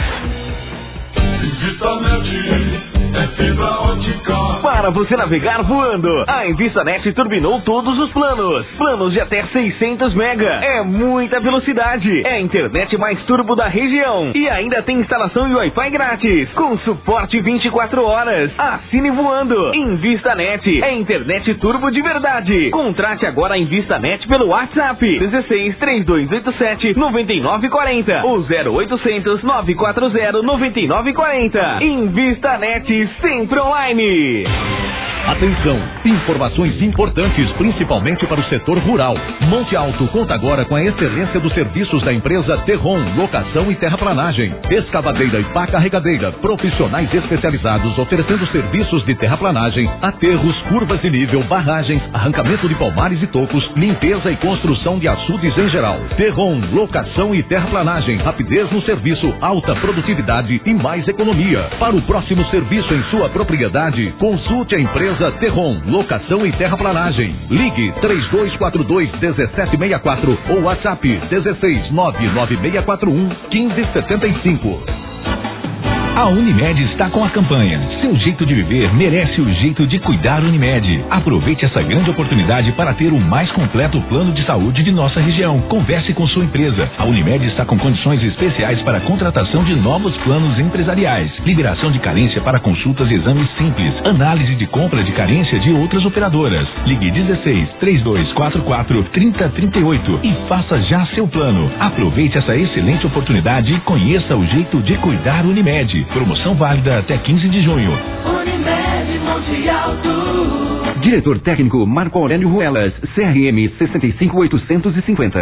É fibra ótica. Para você navegar voando, a InvistaNet turbinou todos os planos. Planos de até seiscentos mega. É muita velocidade. É a internet mais turbo da região. E ainda tem instalação e Wi-Fi grátis. Com suporte vinte e quatro horas. Assine voando. InvistaNet. É internet turbo de verdade. Contrate agora a InvistaNet pelo WhatsApp. dezesseis, três dois oito sete, nove nove quatro zero ou zero oitocentos, nove quatro zero, nove nove quatro zero. InvistaNet. Sempre online. Atenção, informações importantes, principalmente para o setor rural. Monte Alto conta agora com a excelência dos serviços da empresa Terron, locação e terraplanagem, escavadeira e pá carregadeira, profissionais especializados oferecendo serviços de terraplanagem, aterros, curvas de nível, barragens, arrancamento de palmares e tocos, limpeza e construção de açudes em geral. Terron, locação e terraplanagem, rapidez no serviço, alta produtividade e mais economia. Para o próximo serviço em sua propriedade, consulte a empresa Terron, locação e terraplanagem. Ligue três dois quatro dois, um sete seis quatro ou WhatsApp dezesseis, nove nove seis quatro um, um cinco sete cinco. A Unimed está com a campanha Seu jeito de viver merece o jeito de cuidar. Unimed. Aproveite essa grande oportunidade para ter o mais completo plano de saúde de nossa região. Converse com sua empresa. A Unimed está com condições especiais para a contratação de novos planos empresariais. Liberação de carência para consultas e exames simples. Análise de compra de carência de outras operadoras. Ligue dezesseis, três dois quatro quatro, trinta, trinta e oito e faça já seu plano. Aproveite essa excelente oportunidade e conheça o jeito de cuidar. Unimed. Promoção válida até quinze de junho. Unimed Monte Alto. Diretor técnico Marco Aurélio Ruelas, C R M seis cinco oito cinco zero.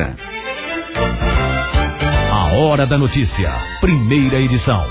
A Hora da Notícia, primeira edição.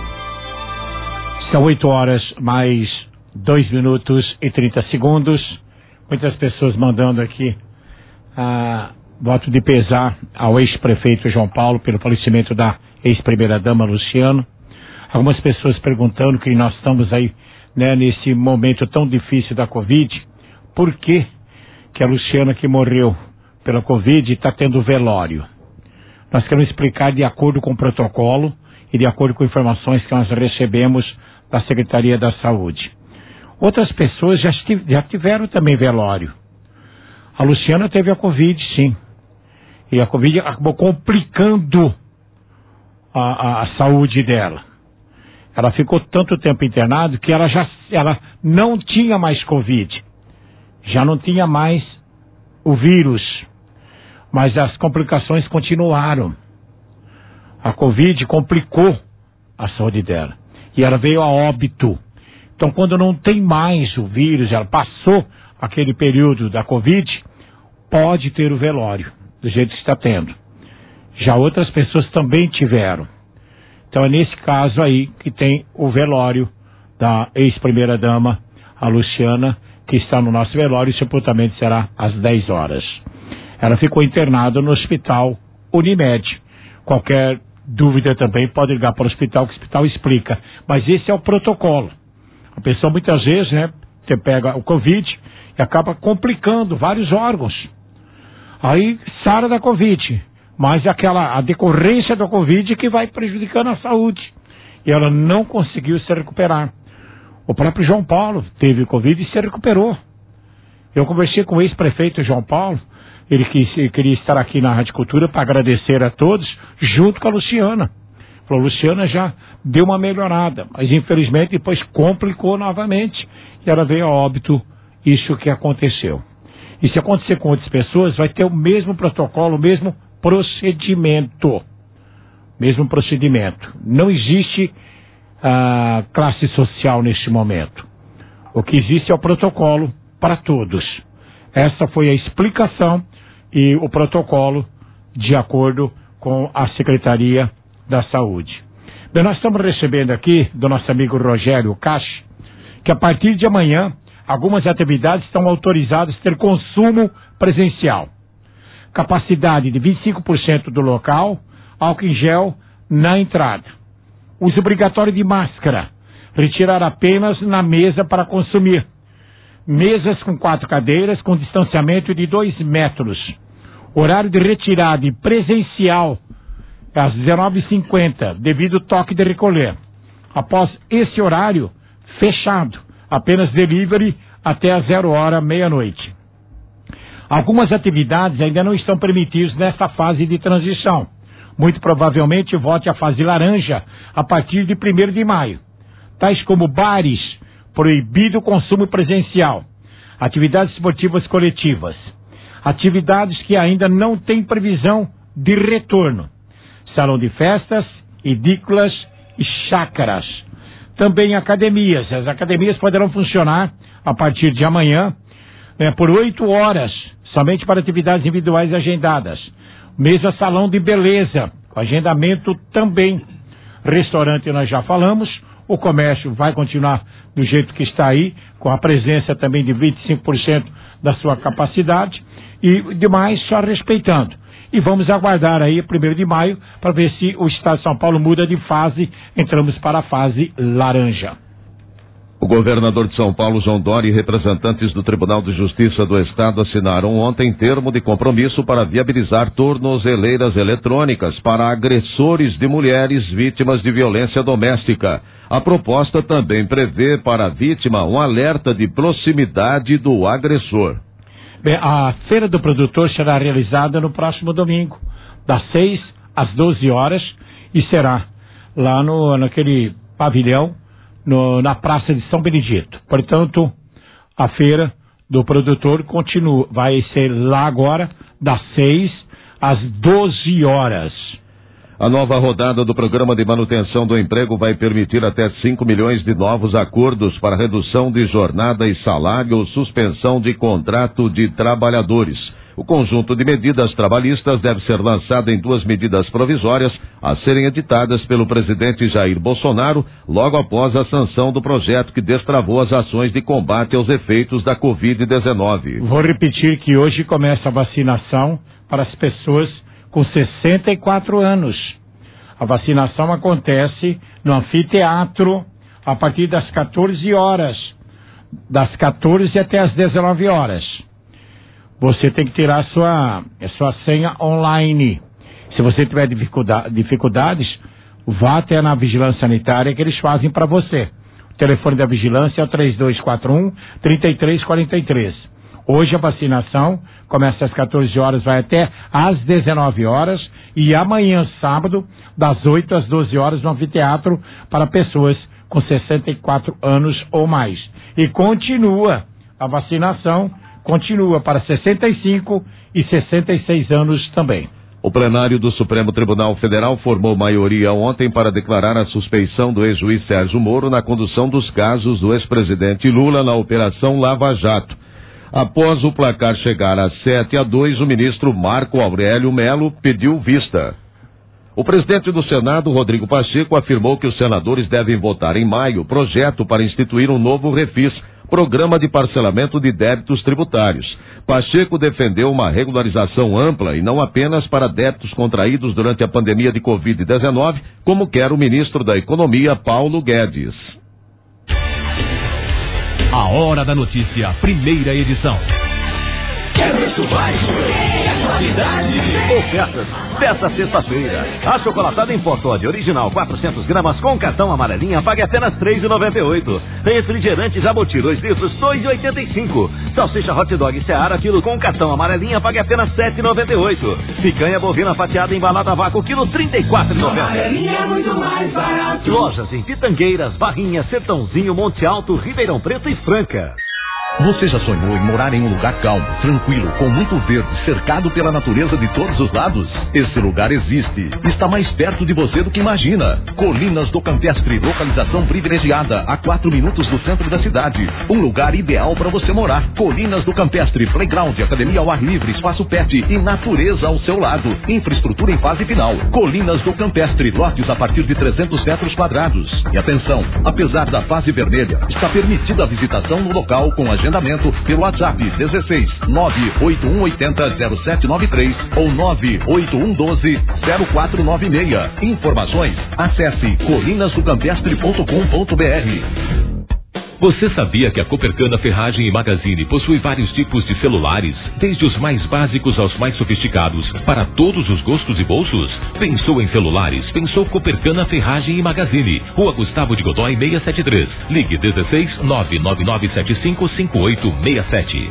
São oito horas mais dois minutos e trinta segundos. Muitas pessoas mandando aqui ah, voto de pesar ao ex-prefeito João Paulo pelo falecimento da ex-primeira-dama Luciano. Algumas pessoas perguntando que nós estamos aí, né, nesse momento tão difícil da Covid, por que que a Luciana que morreu pela Covid está tendo velório? Nós queremos explicar de acordo com o protocolo e de acordo com informações que nós recebemos da Secretaria da Saúde. Outras pessoas já, já tiveram também velório. A Luciana teve a Covid, sim. E a Covid acabou complicando a, a, a saúde dela. Ela ficou tanto tempo internada que ela já ela não tinha mais Covid. Já não tinha mais o vírus. Mas as complicações continuaram. A Covid complicou a saúde dela. E ela veio a óbito. Então, quando não tem mais o vírus, ela passou aquele período da Covid, pode ter o velório, do jeito que está tendo. Já outras pessoas também tiveram. Então é nesse caso aí que tem o velório da ex-primeira-dama, a Luciana, que está no nosso velório, e o sepultamento será às dez horas. Ela ficou internada no hospital Unimed. Qualquer dúvida também pode ligar para o hospital, que o hospital explica. Mas esse é o protocolo. A pessoa muitas vezes, né, você pega o Covid e acaba complicando vários órgãos. Aí sara da Covid. Mas aquela, a decorrência da Covid que vai prejudicando a saúde. E ela não conseguiu se recuperar. O próprio João Paulo teve Covid e se recuperou. Eu conversei com o ex-prefeito João Paulo. Ele quis, queria estar aqui na Rádio Cultura para agradecer a todos, junto com a Luciana. Falou, Luciana já deu uma melhorada, mas infelizmente depois complicou novamente e ela veio a óbito, isso que aconteceu. E se acontecer com outras pessoas, vai ter o mesmo protocolo, o mesmo procedimento. Mesmo procedimento. Não existe ah, classe social neste momento. O que existe é o protocolo para todos. Essa foi a explicação e o protocolo de acordo com a Secretaria da Saúde. Bem, nós estamos recebendo aqui do nosso amigo Rogério Cache, que a partir de amanhã algumas atividades estão autorizadas a ter consumo presencial. Capacidade de vinte e cinco por cento do local, álcool em gel na entrada. Uso obrigatório de máscara. Retirar apenas na mesa para consumir. Mesas com quatro cadeiras com distanciamento de dois metros. Horário de retirada presencial às dezenove e cinquenta, devido ao toque de recolher. Após esse horário, fechado. Apenas delivery até às zero hora, meia-noite. Algumas atividades ainda não estão permitidas nessa fase de transição. Muito provavelmente volte à fase laranja a partir de primeiro de maio. Tais como bares, proibido o consumo presencial. Atividades esportivas coletivas. Atividades que ainda não têm previsão de retorno. Salão de festas, edículas e chácaras. Também academias. As academias poderão funcionar a partir de amanhã né, por oito horas, somente para atividades individuais agendadas. Mesa salão de beleza, com agendamento também. Restaurante nós já falamos, o comércio vai continuar do jeito que está aí, com a presença também de vinte e cinco por cento da sua capacidade e demais só respeitando. E vamos aguardar aí, primeiro de maio, para ver se o Estado de São Paulo muda de fase, entramos para a fase laranja. O governador de São Paulo, João Dória, e representantes do Tribunal de Justiça do Estado assinaram ontem termo de compromisso para viabilizar tornozeleiras eletrônicas para agressores de mulheres vítimas de violência doméstica. A proposta também prevê para a vítima um alerta de proximidade do agressor. Bem, a Feira do Produtor será realizada no próximo domingo, das seis às doze horas, e será lá no, naquele pavilhão, no, na Praça de São Benedito. Portanto, a Feira do Produtor continua, vai ser lá agora, das seis às doze horas. A nova rodada do Programa de Manutenção do Emprego vai permitir até cinco milhões de novos acordos para redução de jornada e salário ou suspensão de contrato de trabalhadores. O conjunto de medidas trabalhistas deve ser lançado em duas medidas provisórias a serem editadas pelo presidente Jair Bolsonaro logo após a sanção do projeto que destravou as ações de combate aos efeitos da covid dezenove. Vou repetir que hoje começa a vacinação para as pessoas com sessenta e quatro anos. A vacinação acontece no anfiteatro a partir das quatorze horas. Das quatorze até as dezenove horas. Você tem que tirar a sua, a sua senha online. Se você tiver dificuldade, dificuldades, vá até na vigilância sanitária que eles fazem para você. O telefone da vigilância é o três dois quatro um, três três quatro três. Hoje a vacinação começa às quatorze horas, vai até às dezenove horas, e amanhã, sábado, das oito às doze horas, no anfiteatro para pessoas com sessenta e quatro anos ou mais. E continua a vacinação, continua para sessenta e cinco e sessenta e seis anos também. O plenário do Supremo Tribunal Federal formou maioria ontem para declarar a suspeição do ex-juiz Sérgio Moro na condução dos casos do ex-presidente Lula na Operação Lava Jato. Após o placar chegar a sete a dois, o ministro Marco Aurélio Melo pediu vista. O presidente do Senado, Rodrigo Pacheco, afirmou que os senadores devem votar em maio projeto para instituir um novo refis, Programa de Parcelamento de Débitos Tributários. Pacheco defendeu uma regularização ampla e não apenas para débitos contraídos durante a pandemia de covid dezenove, como quer o ministro da Economia, Paulo Guedes. A Hora da Notícia, primeira edição. Quero isso, vai! é qualidade. Ofertas desta sexta-feira. A chocolatada em pó Toddy original quatrocentos gramas com cartão amarelinha pague apenas três reais e noventa e oito centavos. Refrigerante Jabuti dois litros dois reais e oitenta e cinco centavos. Salsicha Hot Dog Seara quilo com cartão amarelinha pague apenas sete reais e noventa e oito centavos. Picanha bovina fatiada embalada a vácuo quilo trinta e quatro reais e noventa centavos. Amarelinha é muito mais barato. Lojas em Pitangueiras, Barrinha, Sertãozinho, Monte Alto, Ribeirão Preto e Franca. Você já sonhou em morar em um lugar calmo, tranquilo, com muito verde, cercado pela natureza de todos os lados? Esse lugar existe. Está mais perto de você do que imagina. Colinas do Campestre, localização privilegiada, a quatro minutos do centro da cidade. Um lugar ideal para você morar. Colinas do Campestre, playground, academia ao ar livre, espaço pet e natureza ao seu lado. Infraestrutura em fase final. Colinas do Campestre, lotes a partir de trezentos metros quadrados. E atenção, apesar da fase vermelha, está permitida a visitação no local com a agendamento pelo WhatsApp dezesseis nove oito um oito zero zero sete nove três ou nove oito um um dois zero quatro nove seis. Informações, acesse colinas do campestre ponto com ponto br. Você sabia que a Copercana Ferragem e Magazine possui vários tipos de celulares, desde os mais básicos aos mais sofisticados, para todos os gostos e bolsos? Pensou em celulares? Pensou Copercana Ferragem e Magazine. Rua Gustavo de Godoy seiscentos e setenta e três. Ligue dezesseis nove nove nove sete cinco cinco oito seis sete.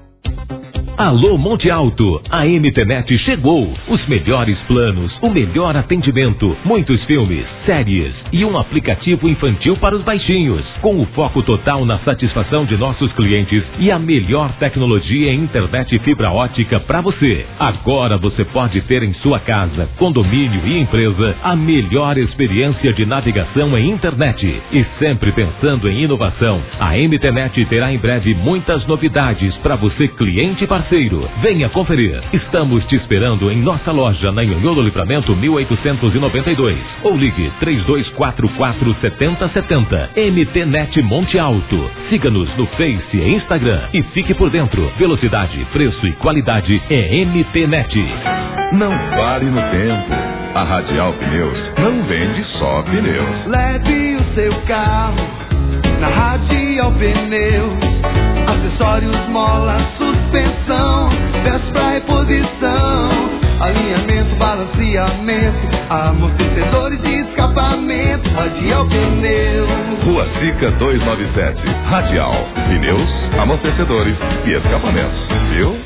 Alô Monte Alto, a M T Net chegou. Os melhores planos, o melhor atendimento, muitos filmes, séries e um aplicativo infantil para os baixinhos, com o foco total na satisfação de nossos clientes e a melhor tecnologia em internet fibra ótica para você. Agora você pode ter em sua casa, condomínio e empresa a melhor experiência de navegação em internet. E sempre pensando em inovação, a M T Net terá em breve muitas novidades para você, cliente e parceiro. Venha conferir. Estamos te esperando em nossa loja na Nhonhô do Livramento mil oitocentos e noventa e dois. Ou ligue três dois quatro quatro sete zero sete zero. M T Net Monte Alto. Siga-nos no Face e Instagram e fique por dentro. Velocidade, preço e qualidade é M T Net. Não pare no tempo. A Radial Pneus não vende só pneus. Leve o seu carro na Radial Pneus. Acessórios, mola, suspensão, peças pra reposição, alinhamento, balanceamento, amortecedores de escapamento, Radial Pneus. Rua Sica duzentos e noventa e sete. Radial Pneus, amortecedores e escapamentos. Viu?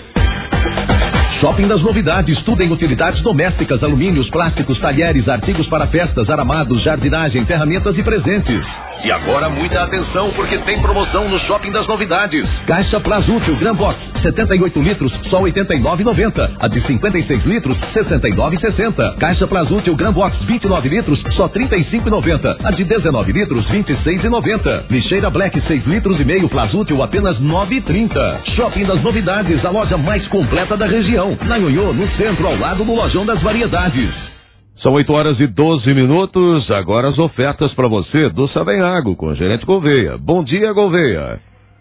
Shopping das Novidades, tudo em utilidades domésticas, alumínios, plásticos, talheres, artigos para festas, aramados, jardinagem, ferramentas e presentes. E agora muita atenção, porque tem promoção no Shopping das Novidades. Caixa Plazútil Gran Box, setenta e oito litros, só oitenta e nove reais e noventa centavos. A de cinquenta e seis litros, sessenta e nove reais e sessenta centavos. Caixa Plazútil Gran Box, vinte e nove litros, só trinta e cinco reais e noventa centavos. A de dezenove litros, vinte e seis reais e noventa centavos. Lixeira Black, seis litros e meio, Plazútil, apenas nove reais e trinta centavos. Shopping das Novidades, a loja mais completa da região. Na Nhonhô, no centro, ao lado do Lojão das Variedades. São oito horas e doze minutos, agora as ofertas para você do Savenhago, com o gerente Gouveia. Bom dia, Gouveia.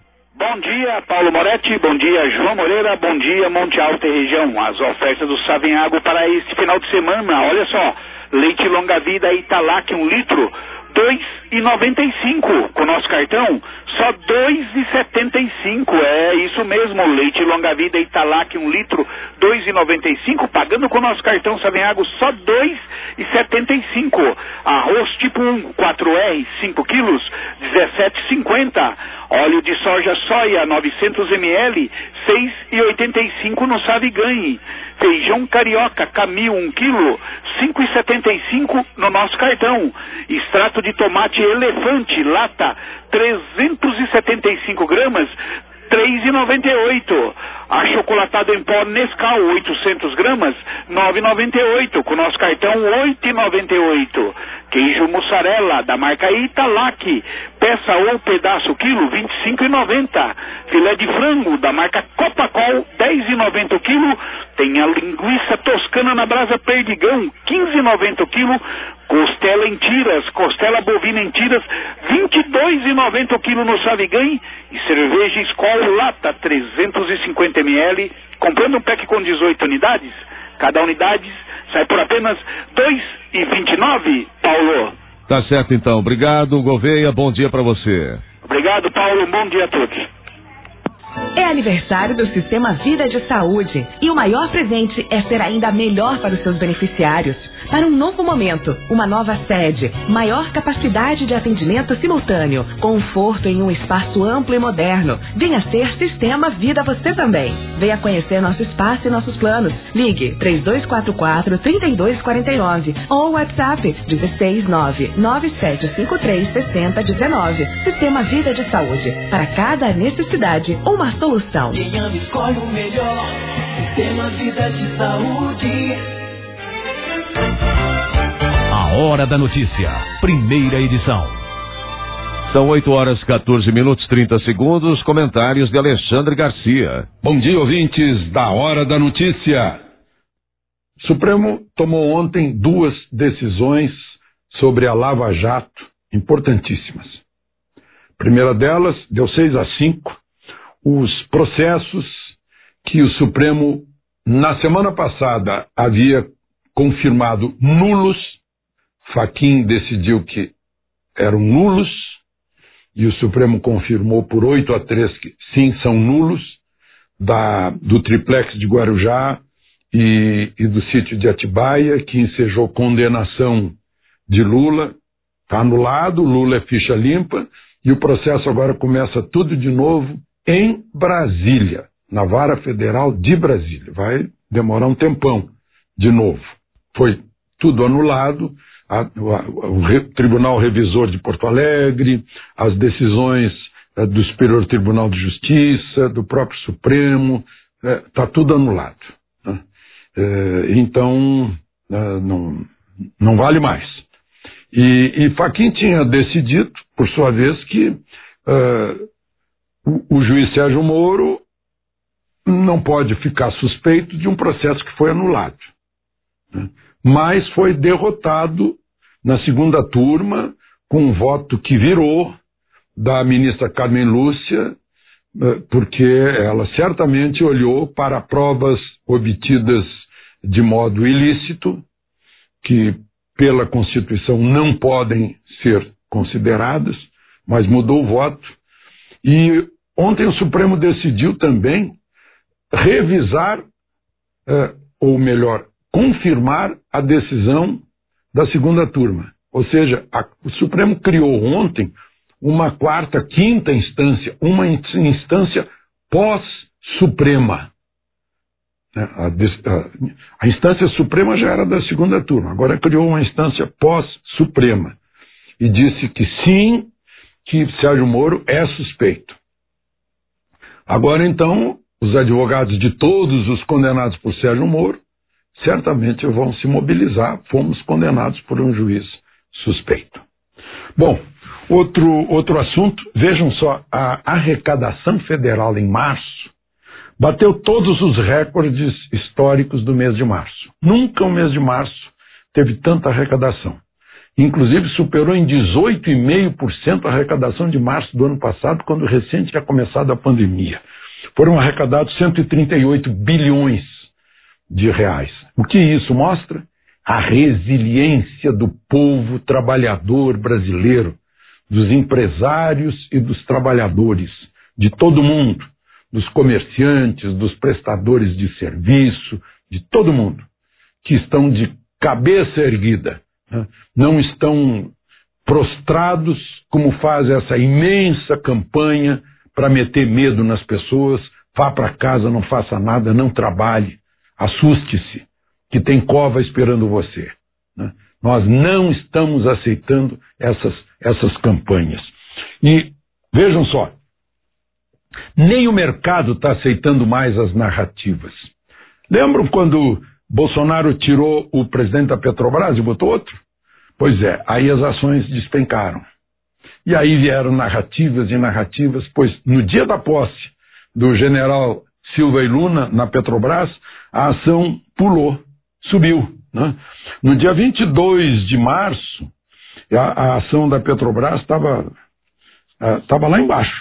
Bom dia, Paulo Moretti, bom dia, João Moreira, bom dia, Monte Alto e região. As ofertas do Savenhago para este final de semana, olha só, leite longa vida Italac, um litro, dois reais e noventa e cinco centavos. Com o nosso cartão, só dois reais e setenta e cinco centavos. É isso mesmo, leite longa vida Italac, um litro, dois reais e noventa e cinco centavos. Pagando com o nosso cartão Savenhago, só dois reais e setenta e cinco centavos. Arroz tipo um, quatro R, cinco quilos, dezessete reais e cinquenta centavos. Óleo de soja soia, novecentos mililitros, seis reais e oitenta e cinco centavos no Saviganhe. Feijão carioca, Camil, um quilo, cinco reais e setenta e cinco centavos no nosso cartão. Extrato de tomate elefante, lata, trezentos e setenta e cinco gramas, três reais e noventa e oito centavos. Achocolatado em pó Nescau, oitocentos gramas, nove reais e noventa e oito centavos. Com o nosso cartão, oito reais e noventa e oito centavos. Queijo mussarela, da marca Italac, peça ou pedaço quilo, vinte e cinco reais e noventa centavos. Filé de frango, da marca Copacol, dez reais e noventa centavos o quilo. Tem a linguiça toscana na brasa Perdigão, quinze reais e noventa centavos o quilo. Costela em tiras, costela bovina em tiras, vinte e dois reais e noventa centavos o quilo no Saviganhe. E cerveja Skol lata, trezentos e cinquenta mililitros. Comprando um pack com dezoito unidades, cada unidade sai por apenas dois reais e vinte e nove centavos, Paulo. Tá certo então, obrigado, Gouveia, bom dia para você. Obrigado, Paulo, bom dia a todos. É aniversário do Sistema Vida de Saúde e o maior presente é ser ainda melhor para os seus beneficiários. Para um novo momento, uma nova sede, maior capacidade de atendimento simultâneo, conforto em um espaço amplo e moderno. Venha ser Sistema Vida você também. Venha conhecer nosso espaço e nossos planos. Ligue três dois quatro quatro, três dois quatro nove ou WhatsApp dezesseis nove nove sete cinco três seis zero um nove. Sistema Vida de Saúde. Para cada necessidade, uma solução. Quem ama escolhe o melhor. Sistema Vida de Saúde. A Hora da Notícia, primeira edição. São oito horas, quatorze minutos, trinta segundos. Comentários de Alexandre Garcia. Bom dia, ouvintes da Hora da Notícia. O Supremo tomou ontem duas decisões sobre a Lava Jato, importantíssimas. A primeira delas, deu seis a cinco, os processos que o Supremo, na semana passada, havia confirmado nulos. Fachin decidiu que eram nulos e o Supremo confirmou por oito a três que sim, são nulos, da, do triplex de Guarujá e, e do sítio de Atibaia, que ensejou condenação de Lula. Está anulado, Lula é ficha limpa e o processo agora começa tudo de novo em Brasília, na Vara Federal de Brasília. Vai demorar um tempão de novo. Foi tudo anulado. A, a, o Re, Tribunal Revisor de Porto Alegre, as decisões a, do Superior Tribunal de Justiça, do próprio Supremo, está é, tudo anulado. Né? É, então, é, não, não vale mais. E, e Fachin tinha decidido, por sua vez, que é, o, o juiz Sérgio Moro não pode ficar suspeito de um processo que foi anulado. Né? Mas foi derrotado na segunda turma com um voto que virou da ministra Carmen Lúcia, porque ela certamente olhou para provas obtidas de modo ilícito, que pela Constituição não podem ser consideradas, mas mudou o voto. E ontem o Supremo decidiu também revisar, ou melhor, confirmar a decisão da segunda turma. Ou seja, a, o Supremo criou ontem uma quarta, quinta instância, uma instância pós-suprema. A, a, a instância suprema já era da segunda turma, agora criou uma instância pós-suprema e disse que sim, que Sérgio Moro é suspeito. Agora então, os advogados de todos os condenados por Sérgio Moro certamente vão se mobilizar. Fomos condenados por um juiz suspeito. Bom, outro, outro assunto, vejam só, a arrecadação federal em março bateu todos os recordes históricos do mês de março. Nunca o mês de março teve tanta arrecadação. Inclusive superou em dezoito vírgula cinco por cento a arrecadação de março do ano passado, quando recém tinha começado a pandemia. Foram arrecadados cento e trinta e oito bilhões de reais. O que isso mostra? A resiliência do povo trabalhador brasileiro, dos empresários e dos trabalhadores, de todo mundo, dos comerciantes, dos prestadores de serviço, de todo mundo, que estão de cabeça erguida, né? Não estão prostrados como faz essa imensa campanha para meter medo nas pessoas. Vá para casa, não faça nada, não trabalhe, assuste-se, que tem cova esperando você. Né? Nós não estamos aceitando essas, essas campanhas. E vejam só, nem o mercado está aceitando mais as narrativas. Lembram quando Bolsonaro tirou o presidente da Petrobras e botou outro? Pois é, aí as ações despencaram. E aí vieram narrativas e narrativas, pois no dia da posse do general Silva e Luna na Petrobras, a ação pulou, subiu. Né? No dia vinte e dois de março, a, a ação da Petrobras estava estava lá embaixo.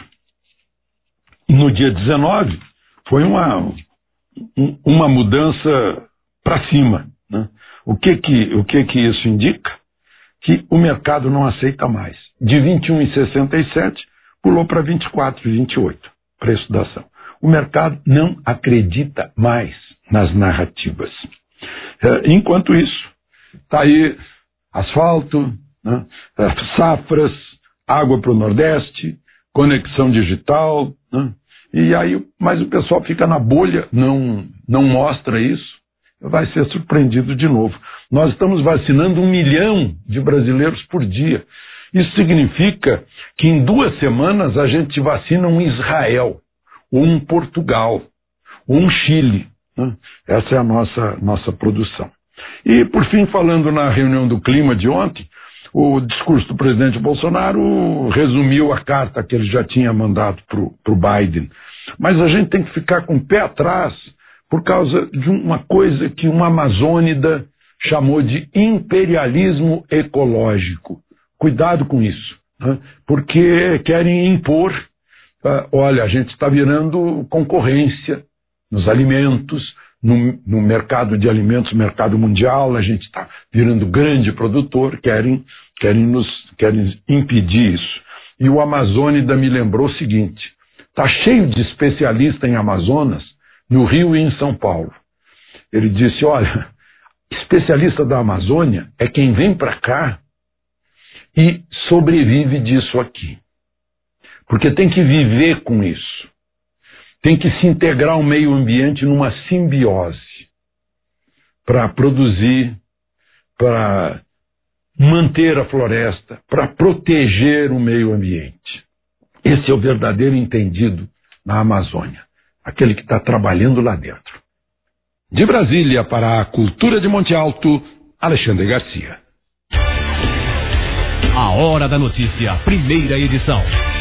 No dia dezenove, foi uma, uma mudança para cima. Né? O, que que, o que que isso indica? Que o mercado não aceita mais. De vinte e um vírgula sessenta e sete, pulou para vinte e quatro vírgula vinte e oito, preço da ação. O mercado não acredita mais nas narrativas. Enquanto isso, está aí asfalto, né? Safras, água para o Nordeste, conexão digital, né? E aí, mas o pessoal fica na bolha, não, não mostra isso, vai ser surpreendido de novo. Nós estamos vacinando um milhão de brasileiros por dia. Isso significa que em duas semanas a gente vacina um Israel, ou um Portugal, ou um Chile, né? Essa é a nossa, nossa produção. E, por fim, falando na reunião do clima de ontem, o discurso do presidente Bolsonaro resumiu a carta que ele já tinha mandado para o Biden. Mas a gente tem que ficar com o pé atrás por causa de uma coisa que uma amazônida chamou de imperialismo ecológico. Cuidado com isso, né? Porque querem impor, uh, olha, a gente está virando concorrência nos alimentos, no, no mercado de alimentos, mercado mundial, a gente está virando grande produtor, querem, querem, nos, querem impedir isso. E o Amazônida me lembrou o seguinte, está cheio de especialistas em Amazonas, no Rio e em São Paulo. Ele disse, olha, especialista da Amazônia é quem vem para cá e sobrevive disso aqui. Porque tem que viver com isso. Tem que se integrar ao meio ambiente numa simbiose para produzir, para manter a floresta, para proteger o meio ambiente. Esse é o verdadeiro entendido na Amazônia, aquele que está trabalhando lá dentro. De Brasília para a Cultura de Monte Alto, Alexandre Garcia. A Hora da Notícia, primeira edição.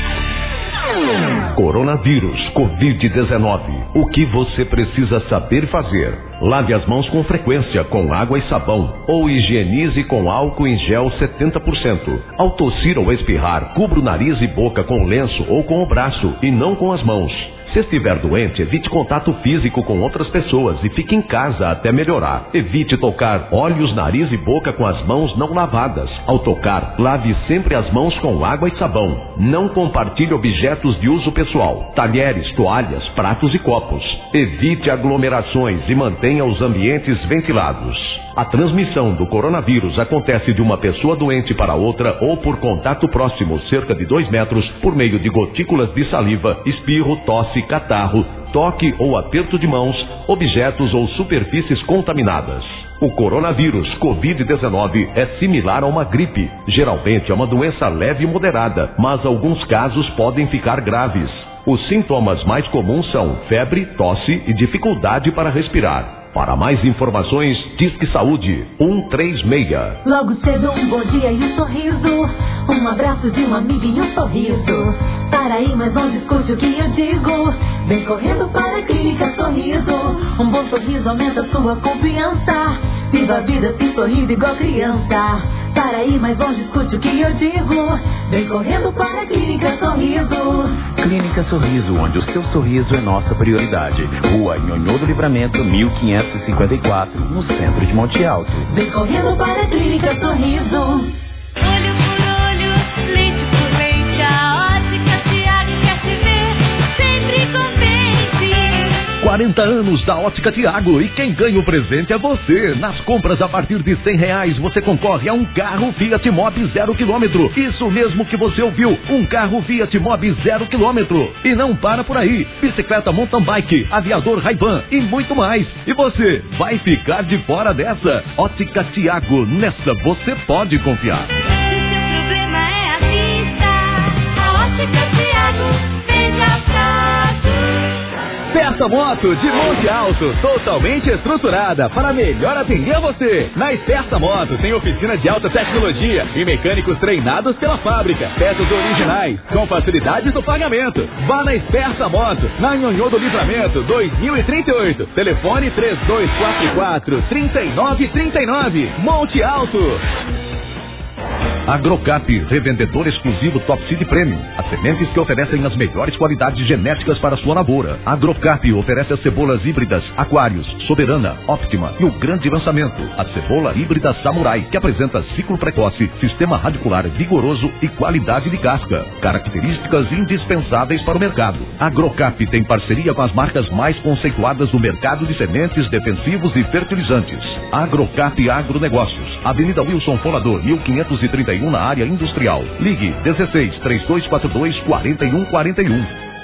Coronavírus, covid dezenove. O que você precisa saber fazer? Lave as mãos com frequência com água e sabão ou higienize com álcool em gel setenta por cento. Ao tossir ou espirrar, cubra o nariz e boca com lenço ou com o braço e não com as mãos. Se estiver doente, evite contato físico com outras pessoas e fique em casa até melhorar. Evite tocar olhos, nariz e boca com as mãos não lavadas. Ao tocar, lave sempre as mãos com água e sabão. Não compartilhe objetos de uso pessoal, talheres, toalhas, pratos e copos. Evite aglomerações e mantenha os ambientes ventilados. A transmissão do coronavírus acontece de uma pessoa doente para outra ou por contato próximo, cerca de dois metros, por meio de gotículas de saliva, espirro, tosse, catarro, toque ou aperto de mãos, objetos ou superfícies contaminadas. O coronavírus covid dezenove é similar a uma gripe. Geralmente é uma doença leve e moderada, mas alguns casos podem ficar graves. Os sintomas mais comuns são febre, tosse e dificuldade para respirar. Para mais informações, Disque Saúde um três seis. Logo cedo um bom dia e um sorriso, um abraço de um amigo e um sorriso. Para aí, mas não discute o que eu digo. Vem correndo para a Clínica Sorriso. Um bom sorriso aumenta sua confiança. Viva a vida sem sorriso igual criança. Para aí, mas não discute o que eu digo. Vem correndo para a Clínica Sorriso. Clínica Sorriso, onde o seu sorriso é nossa prioridade. Rua Nhonhô do Livramento, mil quinhentos e cinquenta e quatro, no centro de Monte Alto. Vem correndo para a Clínica Sorriso. Olho por olho, leite por leite, a Ótica Tiago quer te ver sempre contente. quarenta anos da Ótica Tiago e quem ganha o presente é você. Nas compras a partir de cem reais você concorre a um carro Fiat Mobi zero quilômetro. Isso mesmo que você ouviu, um carro Fiat Mobi zero quilômetro. E não para por aí, bicicleta mountain bike, aviador Ray-Ban e muito mais. E você vai ficar de fora dessa. Ótica Tiago, nessa você pode confiar. Se seu problema é a vista, a Ótica Tiago veja fácil. Peça Moto de Monte Alto, totalmente estruturada para melhor atender você. Na Esperta Moto tem oficina de alta tecnologia e mecânicos treinados pela fábrica. Peças originais, com facilidades no pagamento. Vá na Esperta Moto, na Nhonhô do Livramento, dois mil e trinta e oito. Telefone três dois quatro quatro, três nove três nove. Monte Alto. Agrocap, revendedor exclusivo Top Seed Premium. As sementes que oferecem as melhores qualidades genéticas para sua lavoura. Agrocap oferece as cebolas híbridas Aquários, Soberana, Optima e o grande lançamento, a cebola híbrida Samurai, que apresenta ciclo precoce, sistema radicular vigoroso e qualidade de casca. Características indispensáveis para o mercado. Agrocap tem parceria com as marcas mais conceituadas do mercado de sementes, defensivos e fertilizantes. Agrocap Agronegócios, Avenida Wilson Folador, mil quinhentos e trinta e um, na área industrial. Ligue dezesseis, trinta e dois quarenta e dois, quarenta e um quarenta e um.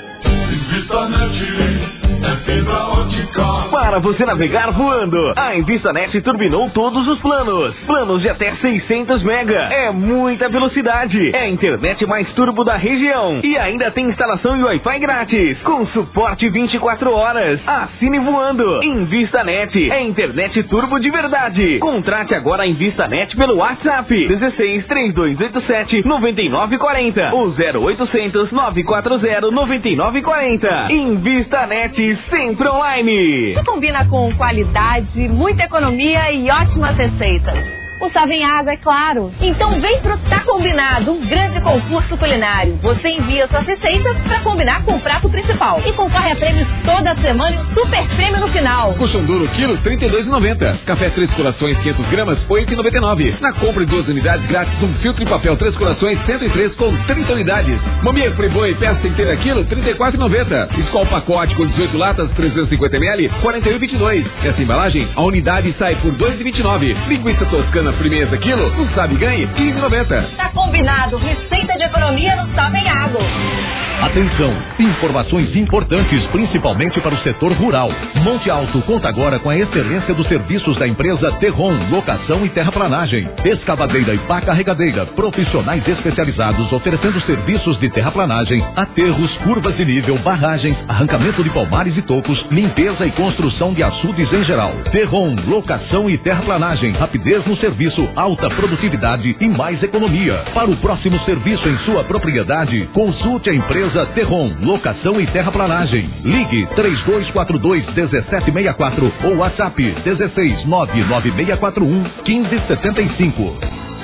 InvistaNet é fibra ótica. Para você navegar voando, a InvistaNet turbinou todos os planos. Planos de até seiscentos mega. É muita velocidade. É a internet mais turbo da região. E ainda tem instalação e Wi-Fi grátis, com suporte vinte e quatro horas. Assine voando. InvistaNet é internet turbo de verdade. Contrate agora a InvistaNet pelo WhatsApp dezesseis, trinta e dois oitenta e sete, noventa e nove quarenta ou zero oitocentos, nove quatro zero, noventa e nove quarenta. InvistaNet sempre online. Isso combina com qualidade, muita economia e ótimas receitas. O Savem Água, é claro. Então vem pro Tá Combinado, um grande concurso culinário. Você envia suas receitas pra combinar com o prato principal e concorre a prêmios toda semana e um super prêmio no final. Colchão duro, quilo, trinta e dois reais e noventa centavos. Café Três Corações, quinhentas gramas, oito reais e noventa e nove centavos. Na compra de duas unidades grátis, um filtro de papel Três Corações, cento e três com trinta unidades. Mamia Friboi, peça inteira quilo, trinta e quatro reais e noventa centavos. Escol pacote com dezoito latas, trezentos e cinquenta mililitros, quarenta e um reais e vinte e dois centavos. Essa embalagem, a unidade sai por dois reais e vinte e nove centavos. Linguiça toscana Primeza quilo, não sabe ganhe, quinze reais e noventa centavos. Tá combinado, receita de economia no Savem Água. Atenção, informações importantes, principalmente para o setor rural. Monte Alto conta agora com a excelência dos serviços da empresa Terron, locação e terraplanagem, escavadeira e pá carregadeira, profissionais especializados oferecendo serviços de terraplanagem, aterros, curvas de nível, barragens, arrancamento de palmares e tocos, limpeza e construção de açudes em geral. Terron, locação e terraplanagem, rapidez no serviço, alta produtividade e mais economia. Para o próximo serviço em sua propriedade, consulte a empresa Terron, locação e terraplanagem. Ligue três dois quatro dois, um sete seis quatro ou WhatsApp dezesseis, nove nove seis quatro um, um cinco sete cinco.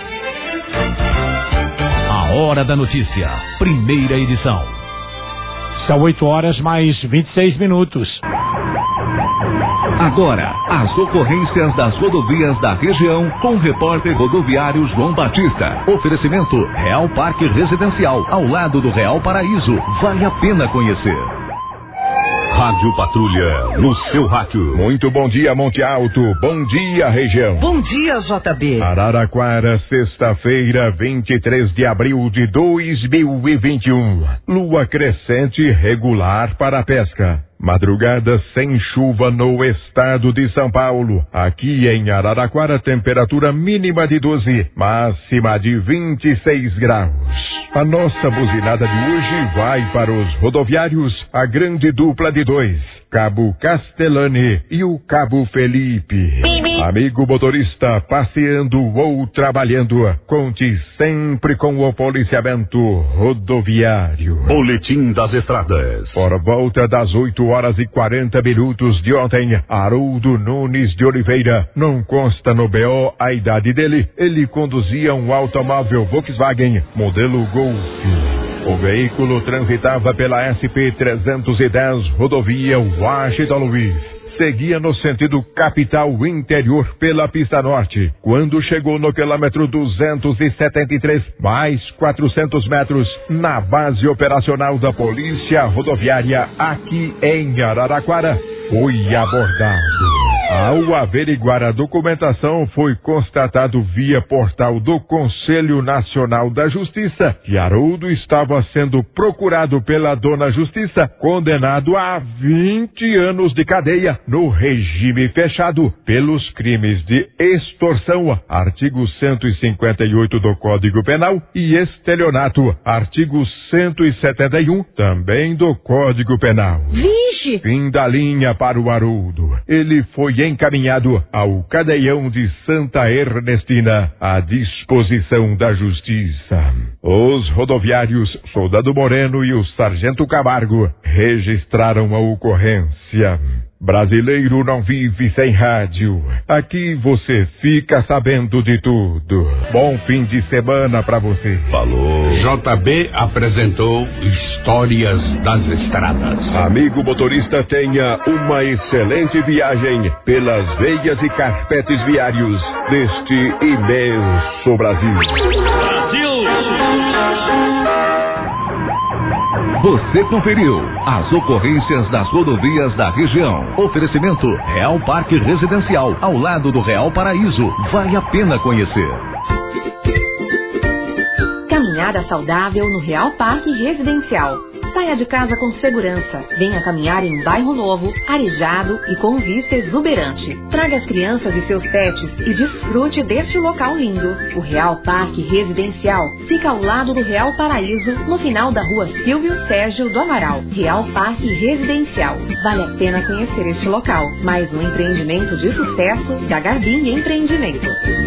A Hora da Notícia, primeira edição. São oito horas mais vinte e seis minutos. Agora, as ocorrências das rodovias da região com o repórter rodoviário João Batista. Oferecimento Real Parque Residencial, ao lado do Real Paraíso. Vale a pena conhecer. Rádio Patrulha, no seu rádio. Muito bom dia, Monte Alto. Bom dia, região. Bom dia, J B. Araraquara, sexta-feira, vinte e três de abril de dois mil e vinte e um. Lua crescente regular para a pesca. Madrugada sem chuva no estado de São Paulo. Aqui em Araraquara, temperatura mínima de doze, máxima de vinte e seis graus. A nossa buzinada de hoje vai para os rodoviários, a grande dupla de dois, Cabo Castellani e o Cabo Felipe. Amigo motorista, passeando ou trabalhando, conte sempre com o policiamento rodoviário. Boletim das Estradas. Por volta das oito horas e quarenta minutos de ontem, Haroldo Nunes de Oliveira, não consta no B O a idade dele, ele conduzia um automóvel Volkswagen, modelo Golf. O veículo transitava pela S P trezentos e dez, rodovia Washington Luiz. Seguia no sentido capital interior pela pista norte. Quando chegou no quilômetro duzentos e setenta e três, mais quatrocentos metros, na base operacional da Polícia Rodoviária aqui em Araraquara, foi abordado. Ao averiguar a documentação, foi constatado via portal do Conselho Nacional da Justiça que Haroldo estava sendo procurado pela Dona Justiça, condenado a vinte anos de cadeia no regime fechado pelos crimes de extorsão, artigo cento e cinquenta e oito do Código Penal, e estelionato, artigo cento e setenta e um, também do Código Penal. Vixe! Fim da linha para o Haroldo. Ele foi encaminhado ao cadeião de Santa Ernestina, à disposição da Justiça. Os rodoviários Soldado Moreno e o Sargento Camargo registraram a ocorrência. Brasileiro não vive sem rádio. Aqui você fica sabendo de tudo. Bom fim de semana pra você. Falou. J B apresentou Histórias das Estradas. Amigo motorista, tenha uma excelente viagem pelas veias e carpetes viários deste imenso Brasil. Brasil! Você conferiu as ocorrências das rodovias da região. Oferecimento Real Parque Residencial, ao lado do Real Paraíso. Vale a pena conhecer. Caminhada saudável no Real Parque Residencial. Saia de casa com segurança. Venha caminhar em Bairro Novo, arejado e com vista exuberante. Traga as crianças e seus pets e desfrute deste local lindo. O Real Parque Residencial fica ao lado do Real Paraíso, no final da rua Silvio Sérgio do Amaral. Real Parque Residencial. Vale a pena conhecer este local. Mais um empreendimento de sucesso da Garbim Empreendimento.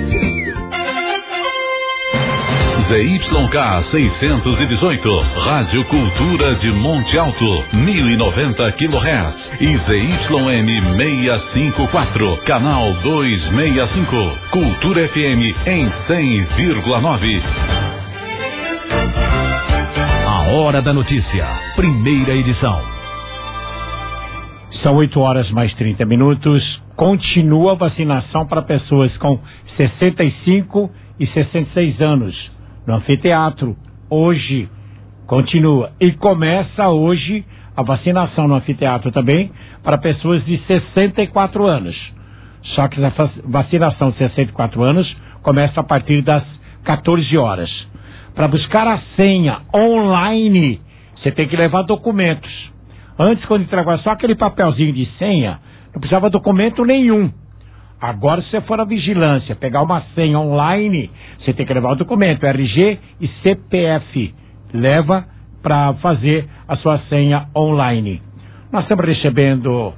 Z Y K seiscentos e dezoito, Rádio Cultura de Monte Alto, mil e noventa quilohertz, e Z Y M seiscentos e cinquenta e quatro, canal duzentos e sessenta e cinco, Cultura F M em cem vírgula nove. A Hora da Notícia, primeira edição. São oito horas mais trinta minutos. Continua a vacinação para pessoas com sessenta e cinco e sessenta e seis anos. No anfiteatro, hoje, continua. E começa hoje a vacinação no anfiteatro também para pessoas de sessenta e quatro anos. Só que a vacinação de sessenta e quatro anos começa a partir das quatorze horas. Para buscar a senha online, você tem que levar documentos. Antes, quando entregava só aquele papelzinho de senha, não precisava documento nenhum. Agora, se você for à vigilância, pegar uma senha online, você tem que levar o documento, R G e C P F. Leva para fazer a sua senha online. Nós estamos recebendo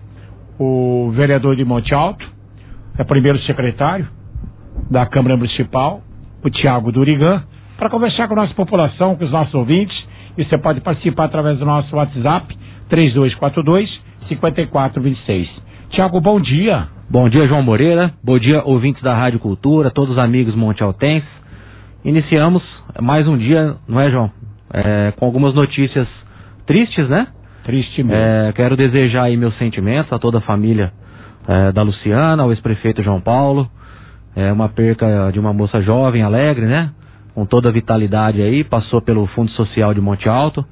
o vereador de Monte Alto, é o primeiro secretário da Câmara Municipal, o Tiago Durigan, para conversar com a nossa população, com os nossos ouvintes. E você pode participar através do nosso WhatsApp, três dois quatro dois, cinco quatro dois seis. Tiago, bom dia. Bom dia, João Moreira. Bom dia, ouvintes da Rádio Cultura, todos os amigos montealtenses. Iniciamos mais um dia, não é, João? É, com algumas notícias tristes, né? Triste mesmo. É, quero desejar aí meus sentimentos a toda a família é, da Luciana, ao ex-prefeito João Paulo. É uma perca de uma moça jovem, alegre, né? Com toda a vitalidade aí, passou pelo Fundo Social de Monte Alto.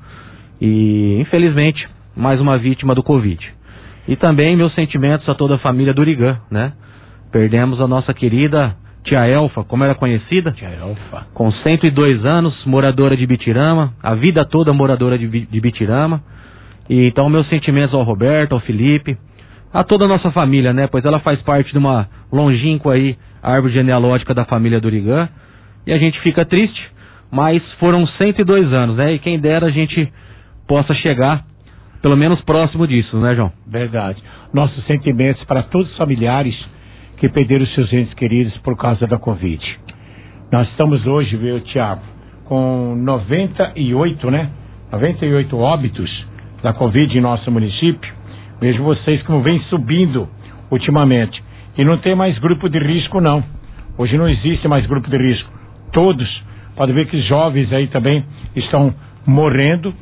E, infelizmente, mais uma vítima do Covid. E também meus sentimentos a toda a família Durigan, né? Perdemos a nossa querida tia Elfa, como era conhecida? Tia Elfa. Com cento e dois anos, moradora de Bitirama, a vida toda moradora de, de Bitirama. E então meus sentimentos ao Roberto, ao Felipe, a toda a nossa família, né? Pois ela faz parte de uma longínqua aí, árvore genealógica da família Durigan. E a gente fica triste, mas foram cento e dois anos, né? E quem dera a gente possa chegar pelo menos próximo disso, né, João? Verdade. Nossos sentimentos para todos os familiares que perderam seus entes queridos por causa da Covid. Nós estamos hoje, viu, Tiago, com noventa e oito, né? noventa e oito óbitos da Covid em nosso município. Vejo vocês como vem subindo ultimamente. E não tem mais grupo de risco, não. Hoje não existe mais grupo de risco. Todos, pode ver que os jovens aí também estão morrendo.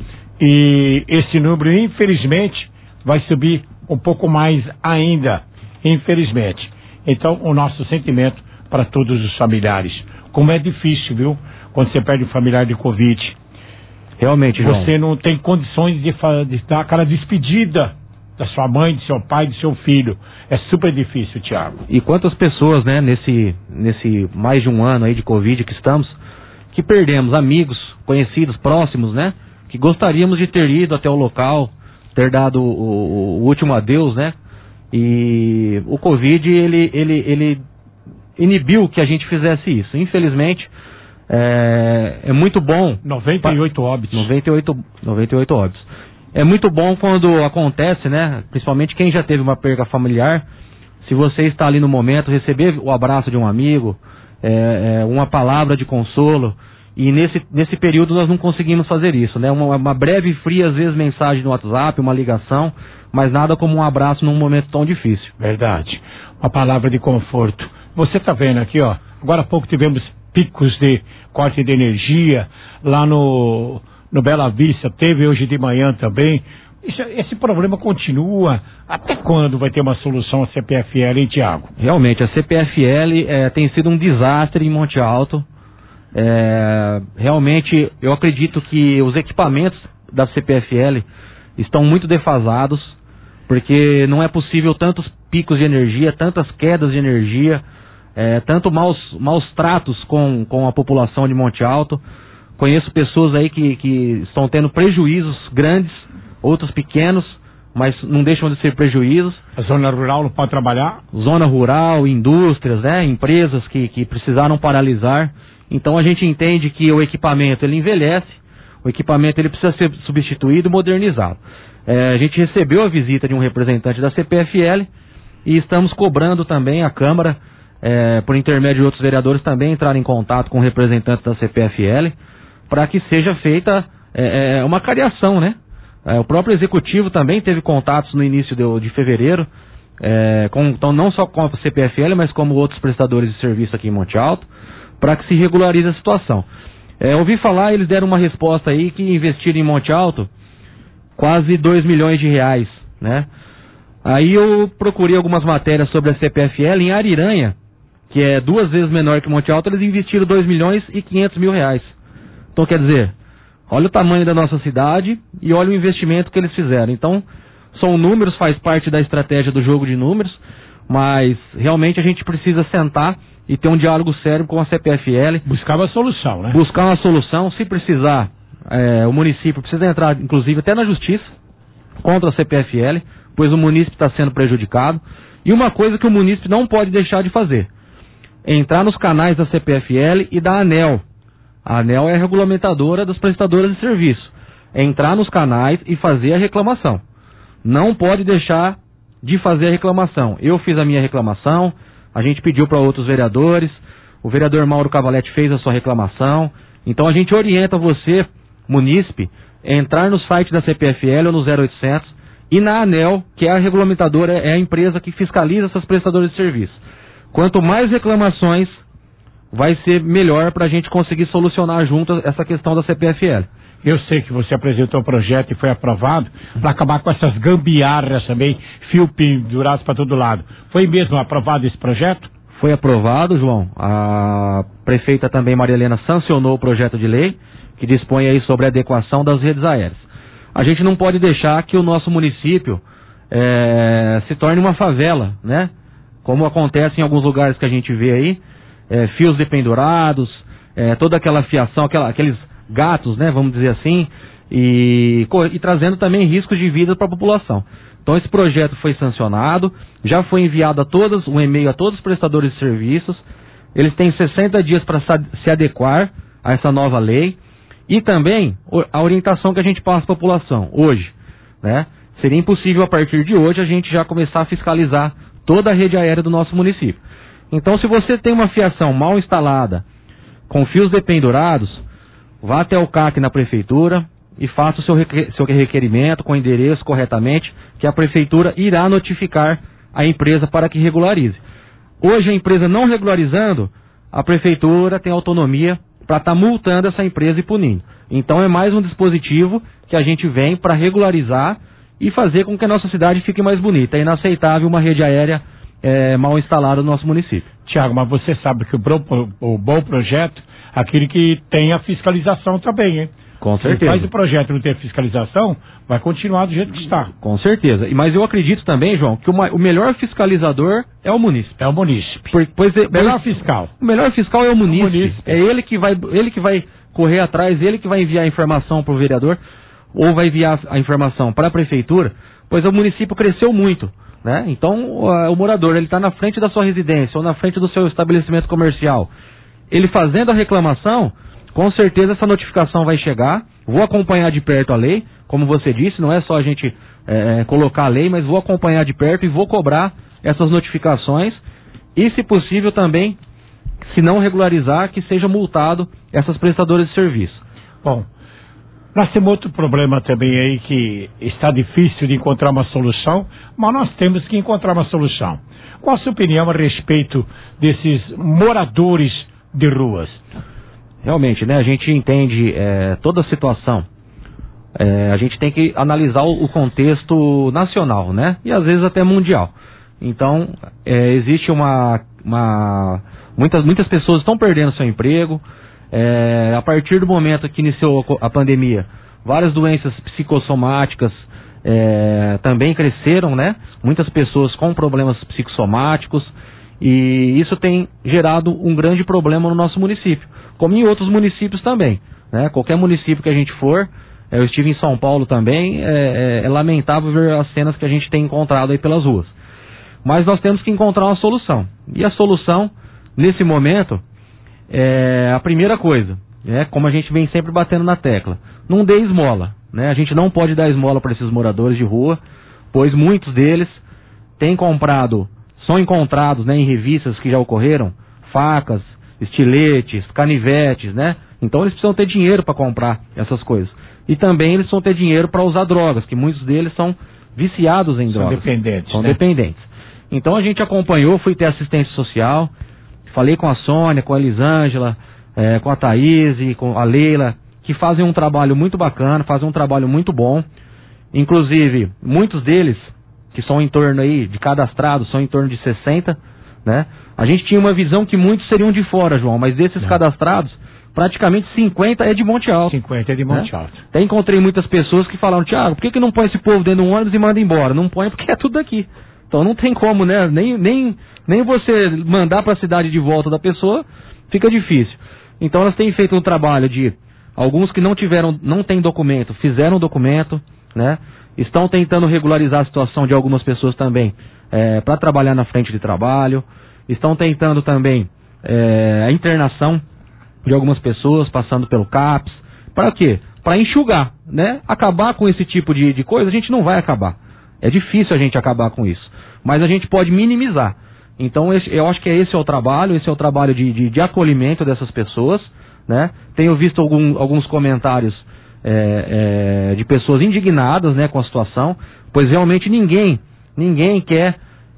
E esse número, infelizmente, vai subir um pouco mais ainda, infelizmente. Então, o nosso sentimento para todos os familiares. Como é difícil, viu? Quando você perde um familiar de Covid. Realmente, João. Você não tem condições de, de dar aquela despedida da sua mãe, do seu pai, do seu filho. É super difícil, Tiago. E quantas pessoas, né, nesse, nesse mais de um ano aí de Covid que estamos, que perdemos amigos, conhecidos, próximos, né? Que gostaríamos de ter ido até o local, ter dado o, o, o último adeus, né? E o Covid, ele, ele, ele inibiu que a gente fizesse isso. Infelizmente, é, é muito bom... noventa e oito óbitos. noventa e oito, noventa e oito óbitos. É muito bom quando acontece, né? Principalmente quem já teve uma perda familiar. Se você está ali no momento, receber o abraço de um amigo, é, é, uma palavra de consolo... E nesse, nesse período nós não conseguimos fazer isso, né? Uma, uma breve e fria, às vezes, mensagem no WhatsApp, uma ligação, mas nada como um abraço num momento tão difícil. Verdade. Uma palavra de conforto. Você está vendo aqui, ó, agora há pouco tivemos picos de corte de energia lá no, no Bela Vista, teve hoje de manhã também. Isso, esse problema continua. Até quando vai ter uma solução a C P F L, hein, Tiago? Realmente, a C P F L é, tem sido um desastre em Monte Alto. É, realmente, eu acredito que os equipamentos da C P F L estão muito defasados, porque não é possível tantos picos de energia, tantas quedas de energia, é, tanto maus, maus tratos com, com a população de Monte Alto. Conheço pessoas aí que, que estão tendo prejuízos grandes, outros pequenos, mas não deixam de ser prejuízos. A zona rural não pode trabalhar? Zona rural, indústrias, né, empresas que, que precisaram paralisar. Então a gente entende que o equipamento ele envelhece, o equipamento ele precisa ser substituído e modernizado. É, a gente recebeu a visita de um representante da C P F L e estamos cobrando também a Câmara, é, por intermédio de outros vereadores, também entrar em contato com representantes da C P F L para que seja feita é, uma cariação, né? É, o próprio Executivo também teve contatos no início de, de fevereiro, é, com, então não só com a C P F L, mas como outros prestadores de serviço aqui em Monte Alto, para que se regularize a situação. É, ouvi falar, eles deram uma resposta aí que investiram em Monte Alto quase dois milhões de reais, né? Aí eu procurei algumas matérias sobre a C P F L em Ariranha, que é duas vezes menor que Monte Alto, eles investiram dois milhões e quinhentos mil reais. Então, quer dizer, olha o tamanho da nossa cidade e olha o investimento que eles fizeram. Então, são números, faz parte da estratégia do jogo de números, mas realmente a gente precisa sentar e ter um diálogo sério com a C P F L. Buscar uma solução, né? Buscar uma solução, se precisar, é, o município precisa entrar, inclusive, até na justiça, contra a C P F L, pois o município está sendo prejudicado. E uma coisa que o município não pode deixar de fazer, é entrar nos canais da C P F L e da ANEEL. A ANEEL é a regulamentadora das prestadoras de serviço. É entrar nos canais e fazer a reclamação. Não pode deixar de fazer a reclamação. Eu fiz a minha reclamação, a gente pediu para outros vereadores, o vereador Mauro Cavalete fez a sua reclamação. Então a gente orienta você, munícipe, a entrar no site da C P F L ou no zero oitocentos e na ANEEL, que é a regulamentadora, é a empresa que fiscaliza essas prestadoras de serviço. Quanto mais reclamações, vai ser melhor para a gente conseguir solucionar junto essa questão da C P F L. Eu sei que você apresentou o projeto e foi aprovado para acabar com essas gambiarras também, fio pendurados para todo lado. Foi mesmo aprovado esse projeto? Foi aprovado, João. A prefeita também, Maria Helena, sancionou o projeto de lei que dispõe aí sobre a adequação das redes aéreas. A gente não pode deixar que o nosso município é, se torne uma favela, né? Como acontece em alguns lugares que a gente vê aí, é, fios dependurados, é, toda aquela fiação, aquela, aqueles gatos, né, vamos dizer assim, e, e trazendo também riscos de vida para a população. Então esse projeto foi sancionado, já foi enviado a todos, um e-mail a todos os prestadores de serviços, eles têm sessenta dias para se adequar a essa nova lei, e também a orientação que a gente passa para a população hoje, né, seria impossível a partir de hoje a gente já começar a fiscalizar toda a rede aérea do nosso município. Então se você tem uma fiação mal instalada, com fios dependurados, vá até o C A C na prefeitura e faça o seu, requer- seu requerimento com o endereço corretamente, que a prefeitura irá notificar a empresa para que regularize. Hoje a empresa não regularizando, a prefeitura tem autonomia para estar tá multando essa empresa e punindo. Então é mais um dispositivo que a gente vem para regularizar e fazer com que a nossa cidade fique mais bonita. É inaceitável uma rede aérea é, mal instalada no nosso município. Tiago, mas você sabe que o, bom, o bom projeto, aquele que tem a fiscalização também, hein? Com certeza. Se faz o projeto e não ter fiscalização, vai continuar do jeito que está. Com certeza. Mas eu acredito também, João, que uma, o melhor fiscalizador é o munícipe. É o munícipe. Por, pois é, o melhor pois, fiscal. O melhor fiscal é o munícipe. o munícipe. É ele que vai, ele que vai correr atrás, ele que vai enviar a informação para o vereador, ou vai enviar a informação para a prefeitura, pois o município cresceu muito, né? Então o, o morador, ele está na frente da sua residência ou na frente do seu estabelecimento comercial. Ele fazendo a reclamação, com certeza essa notificação vai chegar. Vou acompanhar de perto a lei, como você disse, não é só a gente é, colocar a lei, mas vou acompanhar de perto e vou cobrar essas notificações e, se possível também, se não regularizar, que seja multado essas prestadoras de serviço. Bom, Nós temos outro problema também aí que está difícil de encontrar uma solução, mas nós temos que encontrar uma solução. Qual a sua opinião a respeito desses moradores de ruas? Realmente, né? A gente entende é, toda a situação. É, a gente tem que analisar o, o contexto nacional, né? E às vezes até mundial. Então, é, existe uma... uma muitas, muitas pessoas estão perdendo seu emprego. É, a partir do momento que iniciou a pandemia, várias doenças psicossomáticas é, também cresceram, né? Muitas pessoas com problemas psicossomáticos, e isso tem gerado um grande problema no nosso município, como em outros municípios também, né? Qualquer município que a gente for, eu estive em São Paulo também, é, é, é lamentável ver as cenas que a gente tem encontrado aí pelas ruas. Mas nós temos que encontrar uma solução, e a solução, nesse momento, é a primeira coisa, é como a gente vem sempre batendo na tecla: não dê esmola, né? A gente não pode dar esmola para esses moradores de rua, pois muitos deles têm comprado, são encontrados, né, em revistas que já ocorreram, facas, estiletes, canivetes, né? Então eles precisam ter dinheiro para comprar essas coisas. E também eles precisam ter dinheiro para usar drogas, que muitos deles são viciados em drogas. São dependentes. São né? dependentes. Então a gente acompanhou, fui ter assistência social. Falei com a Sônia, com a Elisângela, é, com a Thaís e com a Leila, que fazem um trabalho muito bacana, fazem um trabalho muito bom. Inclusive, muitos deles, que são em torno aí, de cadastrados, são em torno de sessenta, né? A gente tinha uma visão que muitos seriam de fora, João, mas desses não. cadastrados, praticamente cinquenta é de Monte Alto. cinquenta é de Monte né? Alto. Até encontrei muitas pessoas que falaram: Thiago, por que, que não põe esse povo dentro de um ônibus e manda embora? Não põe porque é tudo daqui. Então não tem como, né? Nem, nem, nem você mandar para a cidade de volta da pessoa, fica difícil. Então elas têm feito um trabalho de alguns que não tiveram, não têm documento, fizeram documento, né? Estão tentando regularizar a situação de algumas pessoas também é, para trabalhar na frente de trabalho. Estão tentando também é, a internação de algumas pessoas, passando pelo CAPS. Para quê? Para enxugar, né? Acabar com esse tipo de, de coisa, a gente não vai acabar. É difícil a gente acabar com isso, mas a gente pode minimizar. Então esse, eu acho que esse é o trabalho, esse é o trabalho de, de, de acolhimento dessas pessoas, né? Tenho visto algum, alguns comentários é, é, de pessoas indignadas, né, com a situação, pois realmente ninguém, ninguém quer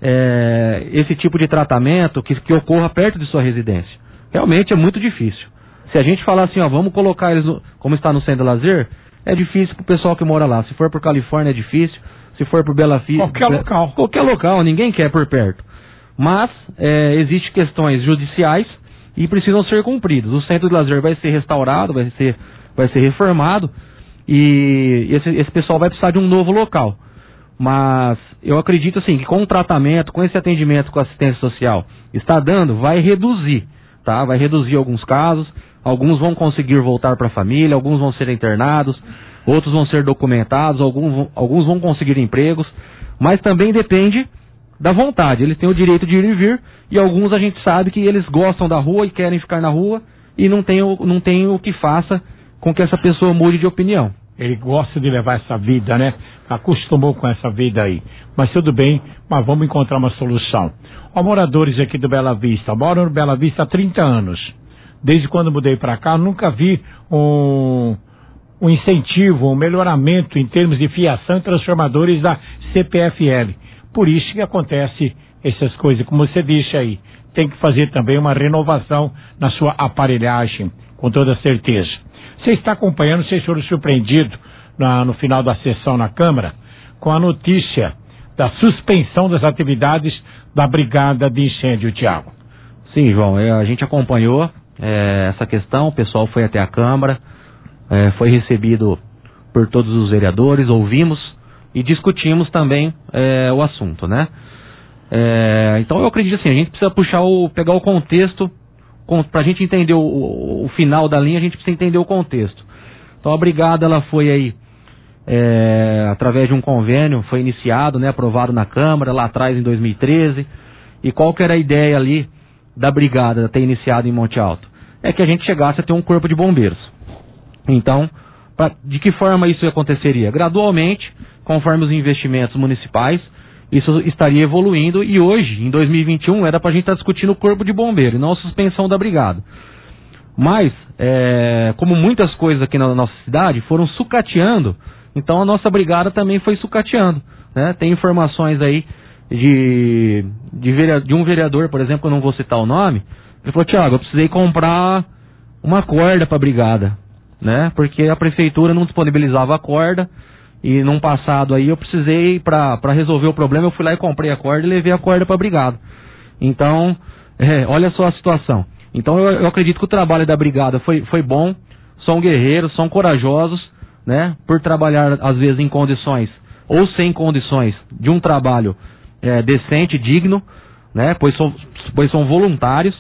é, esse tipo de tratamento que, que ocorra perto de sua residência. Realmente é muito difícil. Se a gente falar assim, ó, vamos colocar eles no, como está no centro de lazer, é difícil pro pessoal que mora lá. Se for por Califórnia é difícil. Se for por Bela Vista... Qualquer Be... local. Qualquer local, ninguém quer por perto. Mas, é, existem questões judiciais e precisam ser cumpridas. O centro de lazer vai ser restaurado, vai ser, vai ser reformado, e esse, esse pessoal vai precisar de um novo local. Mas eu acredito assim, que com o tratamento, com esse atendimento com a assistência social está dando, vai reduzir, tá? Vai reduzir alguns casos, alguns vão conseguir voltar para a família, alguns vão ser internados, outros vão ser documentados, alguns, alguns vão conseguir empregos, mas também depende da vontade. Eles têm o direito de ir e vir, e alguns a gente sabe que eles gostam da rua e querem ficar na rua, e não tem o, não tem o que faça com que essa pessoa mude de opinião. Ele gosta de levar essa vida, né? Acostumou com essa vida aí. Mas tudo bem, mas vamos encontrar uma solução. Ó, moradores aqui do Bela Vista, moram no Bela Vista há trinta anos. Desde quando mudei para cá, nunca vi um... um incentivo, um melhoramento em termos de fiação e transformadores da C P F L. Por isso que acontece essas coisas, como você disse aí. Tem que fazer também uma renovação na sua aparelhagem, com toda certeza. Você está acompanhando, vocês foram surpreendidos na, no final da sessão na Câmara com a notícia da suspensão das atividades da Brigada de Incêndio, Thiago. Sim, João, a gente acompanhou é, essa questão, o pessoal foi até a Câmara, é, foi recebido por todos os vereadores, ouvimos e discutimos também é, o assunto, né? É, então eu acredito assim, a gente precisa puxar o, pegar o contexto, para a gente entender o, o, o final da linha, a gente precisa entender o contexto. Então a brigada, ela foi aí, é, através de um convênio, foi iniciado, né, aprovado na Câmara, lá atrás em dois mil e treze, e qual que era a ideia ali da brigada ter iniciado em Monte Alto? É que a gente chegasse a ter um corpo de bombeiros. Então, pra, de que forma isso aconteceria? Gradualmente, conforme os investimentos municipais, isso estaria evoluindo, e hoje, em dois mil e vinte e um, era para a gente estar discutindo o corpo de bombeiro e não a suspensão da brigada. Mas, é, como muitas coisas aqui na nossa cidade foram sucateando, então a nossa brigada também foi sucateando, né? Tem informações aí de, de, vereador, de um vereador, por exemplo, que eu não vou citar o nome, ele falou: Tiago, eu precisei comprar uma corda para a brigada, né? Porque a prefeitura não disponibilizava a corda, e num passado aí eu precisei, para resolver o problema, eu fui lá e comprei a corda e levei a corda para a brigada. Então, é, olha só a situação. Então eu, eu acredito que o trabalho da brigada foi, foi bom, são guerreiros, são corajosos, né? Por trabalhar às vezes em condições, ou sem condições, de um trabalho é, decente, digno, né? Pois são, pois são voluntários.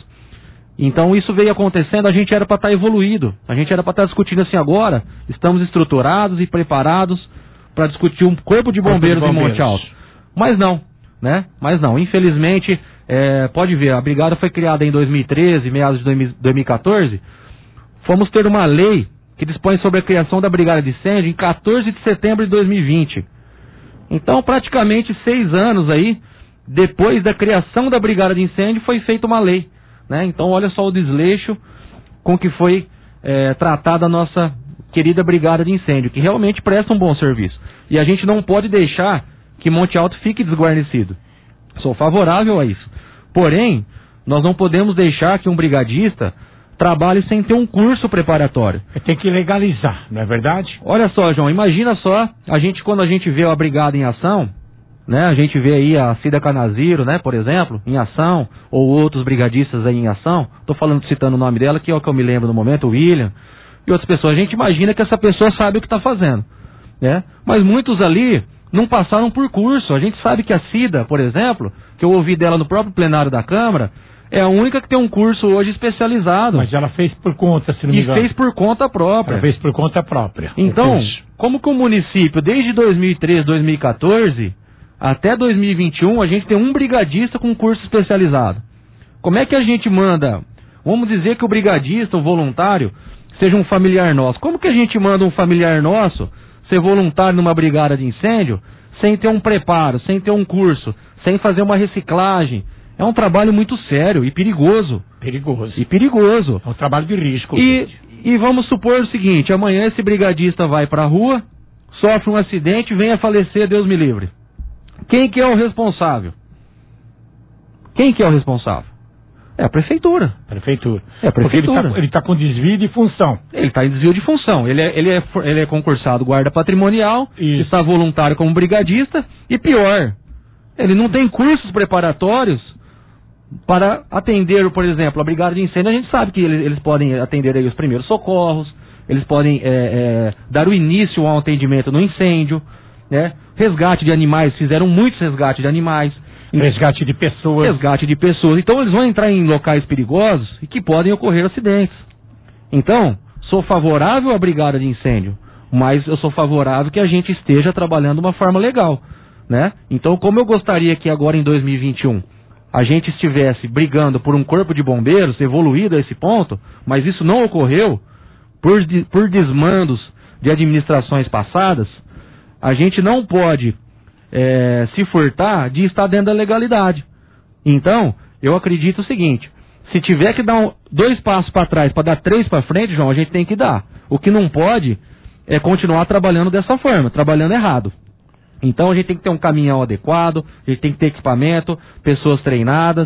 Então isso veio acontecendo, a gente era para estar evoluído, a gente era para estar discutindo assim agora, estamos estruturados e preparados para discutir um corpo de bombeiros, corpo de bombeiros em Monte Alto. Mas não, né? Mas não, infelizmente, é, pode ver, a brigada foi criada em dois mil e treze, meados de dois mil e quatorze, fomos ter uma lei que dispõe sobre a criação da brigada de incêndio em quatorze de setembro de dois mil e vinte. Então praticamente seis anos aí, depois da criação da brigada de incêndio, foi feita uma lei. Né? Então olha só o desleixo com que foi é, tratada a nossa querida brigada de incêndio, que realmente presta um bom serviço. E a gente não pode deixar que Monte Alto fique desguarnecido. Sou favorável a isso. Porém, nós não podemos deixar que um brigadista trabalhe sem ter um curso preparatório. Tem que legalizar, não é verdade? Olha só, João, imagina só, a gente, quando a gente vê a brigada em ação, né, a gente vê aí a Cida Canaziro, né, por exemplo, em ação, ou outros brigadistas aí em ação, estou falando, citando o nome dela, que é o que eu me lembro no momento, o William, e outras pessoas. A gente imagina que essa pessoa sabe o que está fazendo, né? Mas muitos ali não passaram por curso. A gente sabe que a Cida, por exemplo, que eu ouvi dela no próprio plenário da Câmara, é a única que tem um curso hoje especializado. Mas ela fez por conta, se não me E engano. fez por conta própria. Ela fez por conta própria. Então, como que o município, desde dois mil e treze, dois mil e quatorze... até dois mil e vinte e um, a gente tem um brigadista com curso especializado. Como é que a gente manda, vamos dizer que o brigadista, o voluntário, seja um familiar nosso. Como que a gente manda um familiar nosso ser voluntário numa brigada de incêndio sem ter um preparo, sem ter um curso, sem fazer uma reciclagem? É um trabalho muito sério e perigoso. Perigoso. E perigoso. É um trabalho de risco. E, e vamos supor o seguinte, amanhã esse brigadista vai para a rua, sofre um acidente, vem a falecer, Deus me livre. Quem que é o responsável? Quem que é o responsável? É a prefeitura. Prefeitura. É a prefeitura. Porque ele está com desvio de função. Ele está em desvio de função. Ele é, ele é, ele é concursado guarda patrimonial, Isso. está voluntário como brigadista, e pior, ele não tem cursos preparatórios para atender, por exemplo, a brigada de incêndio. A gente sabe que eles, eles podem atender aí os primeiros socorros, eles podem é, é, dar o início ao atendimento no incêndio, né? Resgate de animais, fizeram muitos resgates de animais. Resgate de pessoas. Resgate de pessoas. Então eles vão entrar em locais perigosos e que podem ocorrer acidentes. Então, sou favorável à brigada de incêndio, mas eu sou favorável que a gente esteja trabalhando de uma forma legal, né? Então, como eu gostaria que agora em dois mil e vinte e um a gente estivesse brigando por um corpo de bombeiros evoluído a esse ponto, mas isso não ocorreu por, por desmandos de administrações passadas, a gente não pode é, se furtar de estar dentro da legalidade. Então, eu acredito o seguinte, se tiver que dar um, dois passos para trás para dar três para frente, João, a gente tem que dar. O que não pode é continuar trabalhando dessa forma, trabalhando errado. Então a gente tem que ter um caminhão adequado, a gente tem que ter equipamento, pessoas treinadas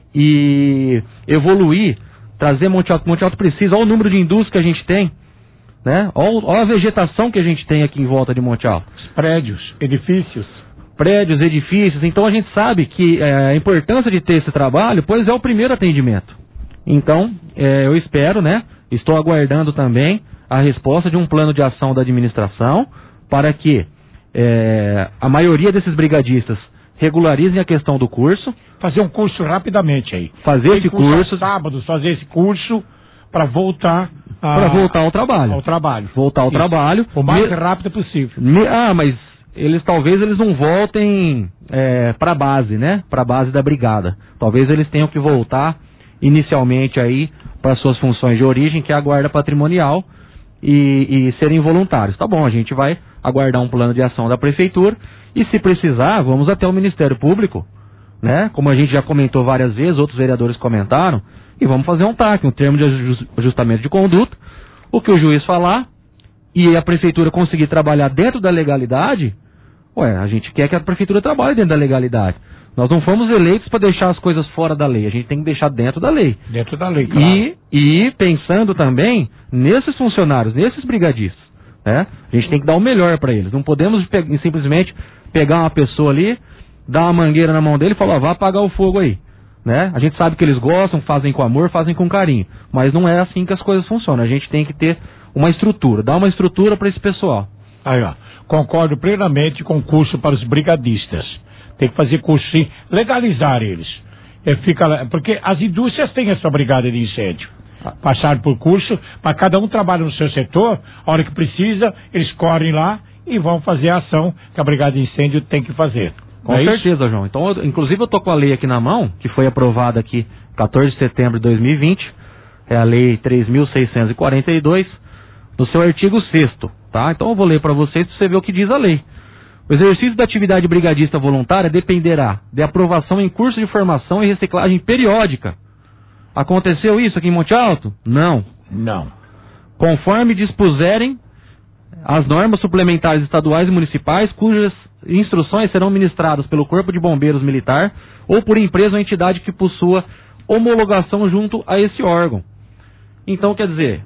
e evoluir, trazer Monte Alto. Monte Alto precisa, olha o número de indústrias que a gente tem, né? Olha, olha a vegetação que a gente tem aqui em volta de Monte Alto. Os prédios, edifícios. Prédios, edifícios. Então a gente sabe que é, a importância de ter esse trabalho, pois é o primeiro atendimento. Então, é, eu espero, né? Estou aguardando também a resposta de um plano de ação da administração para que é, a maioria desses brigadistas regularizem a questão do curso. Fazer um curso rapidamente aí. Fazer Tem esse curso curso. Sábados, fazer esse curso para voltar a... para voltar ao trabalho. Ao trabalho. Voltar ao Isso. trabalho. O mais Me... rápido possível. Me... Ah, mas eles talvez eles não voltem é, para a base, né? Para a base da brigada. Talvez eles tenham que voltar inicialmente aí para suas funções de origem, que é a guarda patrimonial, e, e serem voluntários. Tá bom, a gente vai aguardar um plano de ação da prefeitura e, se precisar, vamos até o Ministério Público, né? Como a gente já comentou várias vezes, outros vereadores comentaram, e vamos fazer um T A C, um termo de ajustamento de conduta. O que o juiz falar e a prefeitura conseguir trabalhar dentro da legalidade, ué, a gente quer que a prefeitura trabalhe dentro da legalidade. Nós não fomos eleitos para deixar as coisas fora da lei, a gente tem que deixar dentro da lei. Dentro da lei, claro. E, e pensando também nesses funcionários, nesses brigadistas, né? A gente tem que dar o melhor para eles. Não podemos pe- simplesmente pegar uma pessoa ali, dar uma mangueira na mão dele e falar, vá apagar o fogo aí. Né? A gente sabe que eles gostam, fazem com amor, fazem com carinho. Mas não é assim que as coisas funcionam. A gente tem que ter uma estrutura, dar uma estrutura para esse pessoal. Aí, ó, concordo plenamente com o curso para os brigadistas. Tem que fazer curso sim, legalizar eles. É, fica, porque as indústrias têm a sua brigada de incêndio. Passaram por curso, mas cada um trabalha no seu setor, a hora que precisa, eles correm lá e vão fazer a ação que a brigada de incêndio tem que fazer. Com é certeza, isso? João. Então, eu, inclusive eu tô com a lei aqui na mão, que foi aprovada aqui quatorze de setembro de dois mil e vinte, é a lei três mil seiscentos e quarenta e dois, no seu artigo sexto, tá? Então eu vou ler para vocês para você ver o que diz a lei. O exercício da atividade brigadista voluntária dependerá de aprovação em curso de formação e reciclagem periódica. Aconteceu isso aqui em Monte Alto? Não. Não. Conforme dispuserem as normas suplementares estaduais e municipais, cujas instruções serão ministradas pelo Corpo de Bombeiros Militar ou por empresa ou entidade que possua homologação junto a esse órgão. Então, quer dizer,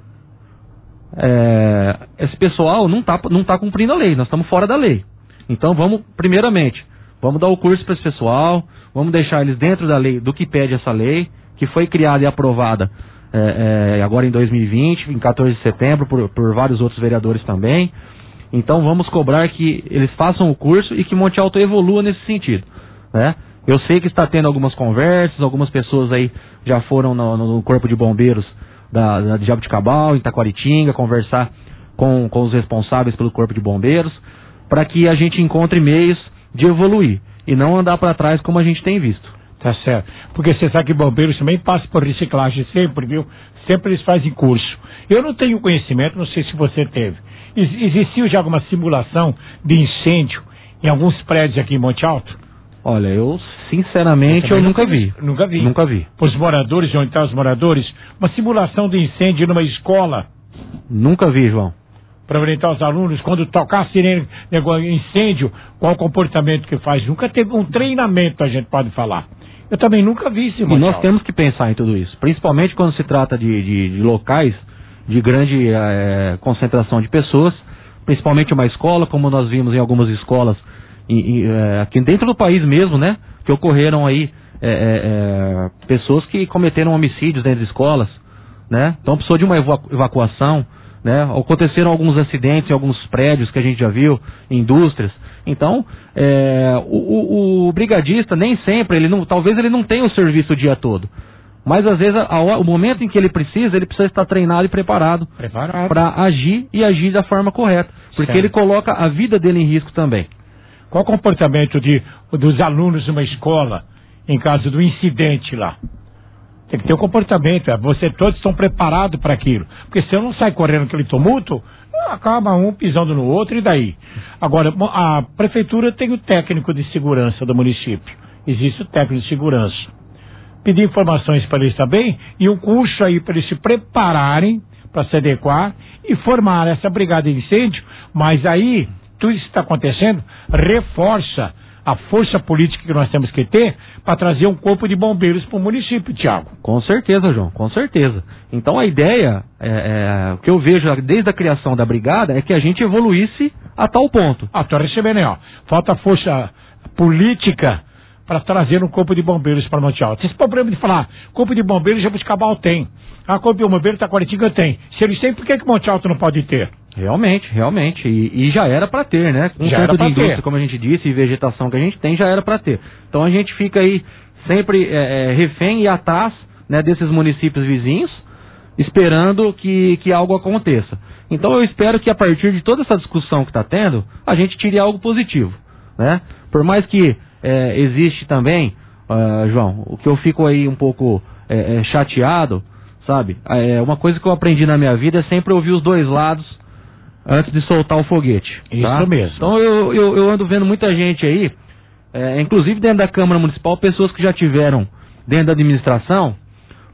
é, esse pessoal não está não tá cumprindo a lei, nós estamos fora da lei. Então, vamos, primeiramente, vamos dar o curso para esse pessoal, vamos deixar eles dentro da lei, do que pede essa lei, que foi criada e aprovada é, é, agora em dois mil e vinte, em quatorze de setembro, por, por vários outros vereadores também. Então vamos cobrar que eles façam o curso e que Monte Alto evolua nesse sentido, né? Eu sei que está tendo algumas conversas, algumas pessoas aí já foram no, no Corpo de Bombeiros da, da de Jabuticabal, em Taquaritinga, conversar com, com os responsáveis pelo Corpo de Bombeiros, para que a gente encontre meios de evoluir e não andar para trás como a gente tem visto. Tá certo. Porque você sabe que bombeiros também passam por reciclagem sempre, viu? Sempre eles fazem curso. Eu não tenho conhecimento, não sei se você teve. Ex- existiu já alguma simulação de incêndio em alguns prédios aqui em Monte Alto? Olha, eu sinceramente eu, eu nunca vi. Nunca vi. Nunca vi. Para os moradores, onde estão os moradores, uma simulação de incêndio numa escola. Nunca vi, João. Para orientar os alunos, quando tocar sirene, incêndio, qual o comportamento que faz. Nunca teve um treinamento, a gente pode falar. Eu também nunca vi isso. E nós temos que pensar em tudo isso, principalmente quando se trata de, de, de locais de grande é, concentração de pessoas, principalmente uma escola, como nós vimos em algumas escolas em, em, é, aqui dentro do país mesmo, né? Que ocorreram aí é, é, pessoas que cometeram homicídios dentro de escolas, né? Então precisou de uma evacuação, né? Aconteceram alguns acidentes em alguns prédios que a gente já viu, indústrias. Então, é, o, o, o brigadista nem sempre, ele não, talvez ele não tenha o serviço o dia todo. Mas às vezes, a, a, o momento em que ele precisa, ele precisa estar treinado e preparado, preparado. para agir e agir da forma correta. Porque certo. Ele coloca a vida dele em risco também. Qual o comportamento de, dos alunos numa escola em caso do incidente lá? Tem que ter um comportamento, você todos estão preparados para aquilo. Porque se eu não sair correndo aquele tumulto, acaba um pisando no outro e daí. Agora, a prefeitura tem o técnico de segurança do município. Existe o técnico de segurança. Pedir informações para eles também e um curso aí para eles se prepararem para se adequar e formar essa brigada de incêndio. Mas aí, tudo isso que está acontecendo reforça a força política que nós temos que ter para trazer um corpo de bombeiros para o município, Tiago. Com certeza, João, com certeza. Então a ideia, é, é, o que eu vejo desde a criação da brigada é que a gente evoluísse a tal ponto. Ah, estou recebendo aí, ó. Falta força política para trazer um corpo de bombeiros para Monte Alto. Esse problema de falar, corpo de bombeiros Jabuticabal tem. A corpo de bombeiros Taquaritinga tem. Se eles têm, por que que Monte Alto não pode ter? Realmente, realmente. E, e já era para ter, né? Com já tanto de indústria, ter. como a gente disse, e vegetação que a gente tem, já era para ter. Então a gente fica aí sempre é, é, refém e atrás, né, desses municípios vizinhos, esperando que, que algo aconteça. Então eu espero que a partir de toda essa discussão que está tendo, a gente tire algo positivo, né? Por mais que é, existe também, uh, João, o que eu fico aí um pouco é, é, chateado, sabe? É, uma coisa que eu aprendi na minha vida é sempre ouvir os dois lados antes de soltar o foguete. Isso tá? mesmo. Então eu, eu, eu ando vendo muita gente aí, é, inclusive dentro da Câmara Municipal, pessoas que já tiveram dentro da administração,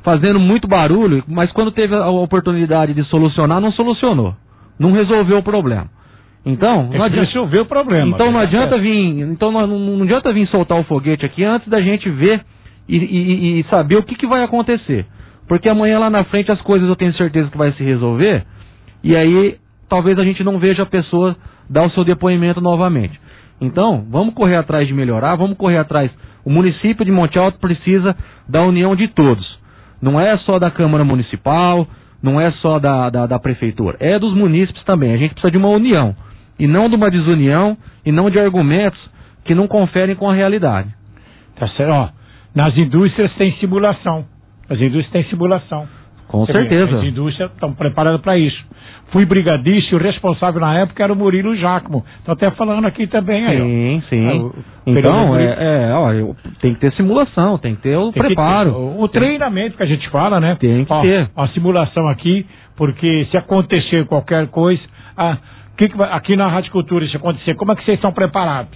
fazendo muito barulho, mas quando teve a oportunidade de solucionar, não solucionou. Não resolveu o problema. Então, não adianta resolver o problema. Então não adianta vir, então não, não adianta vir soltar o foguete aqui antes da gente ver e, e, e saber o que, que vai acontecer. Porque amanhã lá na frente as coisas eu tenho certeza que vai se resolver, e aí talvez a gente não veja a pessoa dar o seu depoimento novamente. Então, vamos correr atrás de melhorar, vamos correr atrás. O município de Monte Alto precisa da união de todos. Não é só da Câmara Municipal, não é só da, da, da Prefeitura, é dos munícipes também. A gente precisa de uma união, e não de uma desunião, e não de argumentos que não conferem com a realidade. Tá certo, ó. Nas indústrias tem simulação. As indústrias têm simulação. Com Você certeza. vê, as indústrias estão preparadas para isso. Fui brigadista e o responsável na época era o Murilo Jacmo. Estou até falando aqui também. Aí, sim, ó. sim. É, o, então, o é, é, ó, eu, tem que ter simulação, tem que ter o tem preparo. Ter, o, o treinamento que a gente fala, né? Tem que ó, ter. A simulação aqui, porque se acontecer qualquer coisa, ah, que que vai, aqui na Rádio Cultura, se acontecer, como é que vocês estão preparados?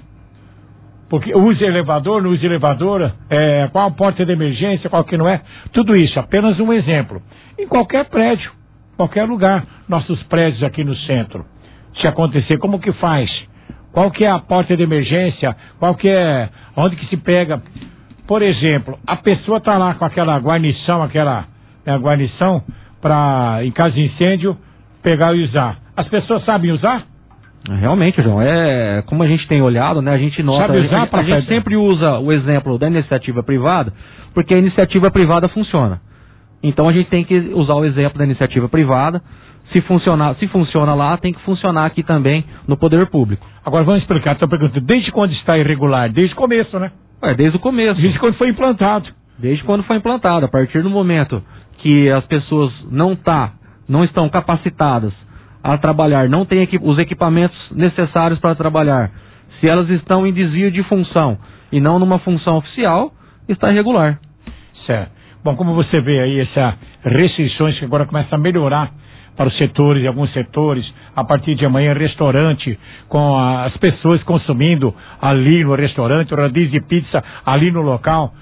Porque usa elevador, não usa elevador, é, qual a porta de emergência, qual que não é, tudo isso, apenas um exemplo. Em qualquer prédio, qualquer lugar, nossos prédios aqui no centro, se acontecer, como que faz? Qual que é a porta de emergência? Qual que é, onde que se pega? Por exemplo, a pessoa está lá com aquela guarnição, aquela né, guarnição, para, em caso de incêndio, pegar e usar. As pessoas sabem usar? Realmente, João, é como a gente tem olhado, né? A gente nota, Sabe usar, a, a, a gente sempre usa o exemplo da iniciativa privada, porque a iniciativa privada funciona. Então a gente tem que usar o exemplo da iniciativa privada. Se funcionar, se funciona lá, tem que funcionar aqui também no poder público. Agora vamos explicar, estou perguntando, desde quando está irregular? Desde o começo, né? É, desde o começo. Desde quando foi implantado. Desde quando foi implantado. A partir do momento que as pessoas não tá, não estão capacitadas a trabalhar, não têm equi- os equipamentos necessários para trabalhar, se elas estão em desvio de função e não numa função oficial, está irregular. Certo. Bom, como você vê aí, essas restrições que agora começam a melhorar para os setores, alguns setores, a partir de amanhã, restaurante, com a, as pessoas consumindo ali no restaurante, o rodízio de pizza ali no local.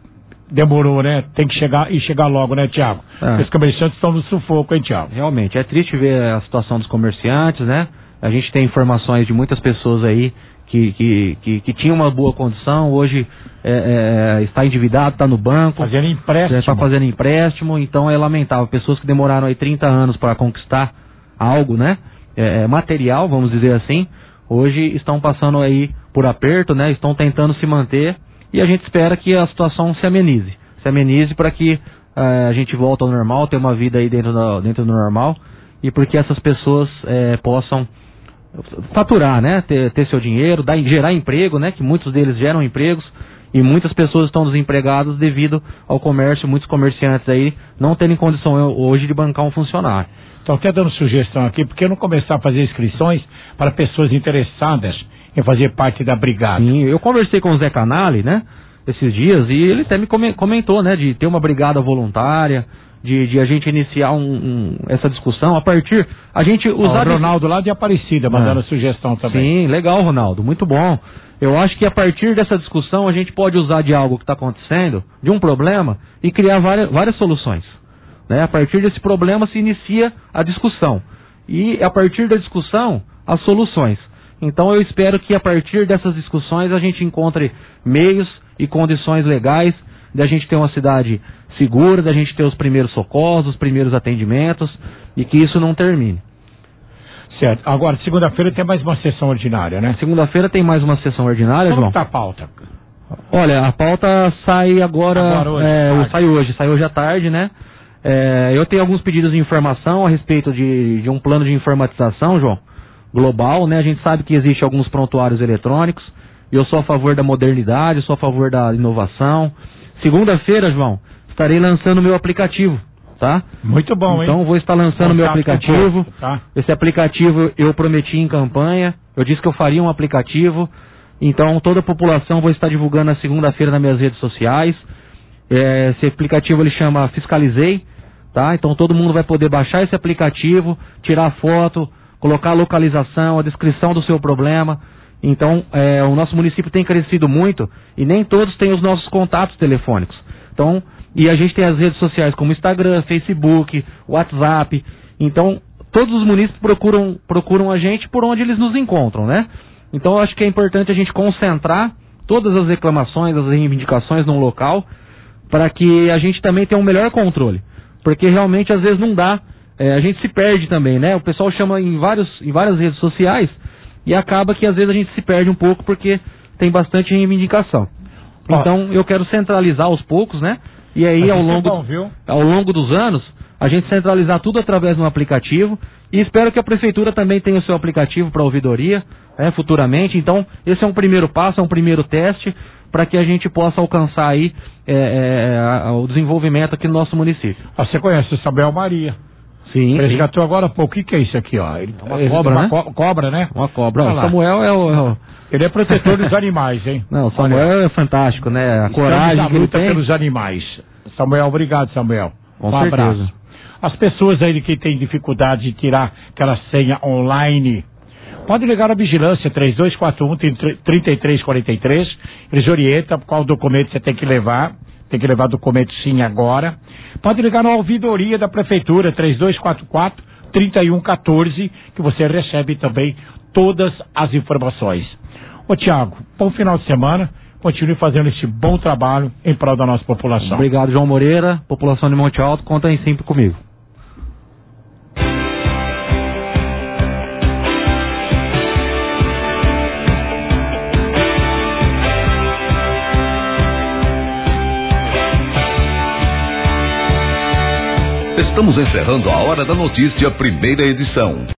Demorou, né? Tem que chegar e chegar logo, né, Tiago? É. Os comerciantes estão no sufoco, hein, Tiago? Realmente, é triste ver a situação dos comerciantes, né? A gente tem informações de muitas pessoas aí que, que, que, que tinham uma boa condição, hoje é, é, está endividado, está no banco. Fazendo empréstimo. Está fazendo empréstimo, então é lamentável. Pessoas que demoraram aí trinta anos para conquistar algo, né? É, material, vamos dizer assim, hoje estão passando aí por aperto, né? Estão tentando se manter. E a gente espera que a situação se amenize. Se amenize para que uh, a gente volte ao normal, ter uma vida aí dentro do, dentro do normal. E porque essas pessoas uh, possam faturar, né? Ter, ter seu dinheiro, dar, gerar emprego, né? Que muitos deles geram empregos. E muitas pessoas estão desempregadas devido ao comércio. Muitos comerciantes aí não terem condição hoje de bancar um funcionário. Estou até dando sugestão aqui, porque não começar a fazer inscrições para pessoas interessadas em fazer parte da brigada. Sim, eu conversei com o Zé Canali, né, esses dias, e ele até me comentou, né, de ter uma brigada voluntária, de, de a gente iniciar um, um, essa discussão, a partir, a gente usar... O Ronaldo lá de Aparecida, mandando ah, sugestão também. Sim, legal, Ronaldo, muito bom. Eu acho que a partir dessa discussão a gente pode usar de algo que está acontecendo, de um problema, e criar várias, várias soluções. Né? A partir desse problema se inicia a discussão. E a partir da discussão, as soluções. Então eu espero que a partir dessas discussões a gente encontre meios e condições legais de a gente ter uma cidade segura, de a gente ter os primeiros socorros, os primeiros atendimentos e que isso não termine. Certo. Agora, segunda-feira tem mais uma sessão ordinária, né? Segunda-feira tem mais uma sessão ordinária, Como João? Como está a pauta? Olha, a pauta sai agora, agora hoje, é, sai hoje, sai hoje à tarde, né? É, eu tenho alguns pedidos de informação a respeito de, de um plano de informatização, João, global, né? A gente sabe que existe alguns prontuários eletrônicos, e eu sou a favor da modernidade, sou a favor da inovação. Segunda-feira, João, estarei lançando o meu aplicativo, tá? Muito bom, então, hein? Então vou estar lançando o meu aplicativo, tá? Esse aplicativo eu prometi em campanha, eu disse que eu faria um aplicativo, então toda a população vou estar divulgando na segunda-feira nas minhas redes sociais. É, esse aplicativo ele chama Fiscalizei, tá? Então todo mundo vai poder baixar esse aplicativo, tirar foto, colocar a localização, a descrição do seu problema. Então, é, o nosso município tem crescido muito e nem todos têm os nossos contatos telefônicos. Então, E a gente tem as redes sociais como Instagram, Facebook, WhatsApp. Então, todos os munícipes procuram, procuram a gente por onde eles nos encontram, né? Então, eu acho que é importante a gente concentrar todas as reclamações, as reivindicações num local, para que a gente também tenha um melhor controle. Porque realmente, às vezes, não dá. É, a gente se perde também, né? O pessoal chama em, vários, em várias redes sociais e acaba que, às vezes, a gente se perde um pouco porque tem bastante reivindicação. Então, eu quero centralizar aos poucos, né? E aí, ao longo, bom, viu? ao longo dos anos, a gente centralizar tudo através de um aplicativo. E espero que a Prefeitura também tenha o seu aplicativo para ouvidoria, né, futuramente. Então, esse é um primeiro passo, é um primeiro teste para que a gente possa alcançar aí é, é, o desenvolvimento aqui no nosso município. Ah, você conhece o Samuel Maria? Sim. Ele resgatou agora há pouco. O que, que é isso aqui, ó? Ele, uma cobra, uma né? Co cobra, né? Uma cobra. O Samuel é o, é o... Ele é protetor dos animais, hein? Não, o Samuel Olha, é fantástico, né? A coragem que ele luta tem pelos animais. Samuel, obrigado, Samuel. Com um certeza. abraço. As pessoas aí que têm dificuldade de tirar aquela senha online, pode ligar à vigilância três dois quatro um, três três quatro três. Eles orientam qual documento você tem que levar. Tem que levar documento sim agora. Pode ligar na ouvidoria da Prefeitura, três dois quatro quatro, três um um quatro, que você recebe também todas as informações. Ô Tiago, bom final de semana. Continue fazendo esse bom trabalho em prol da nossa população. Obrigado, João Moreira. População de Monte Alto, contem sempre comigo. Estamos encerrando a Hora da Notícia, primeira edição.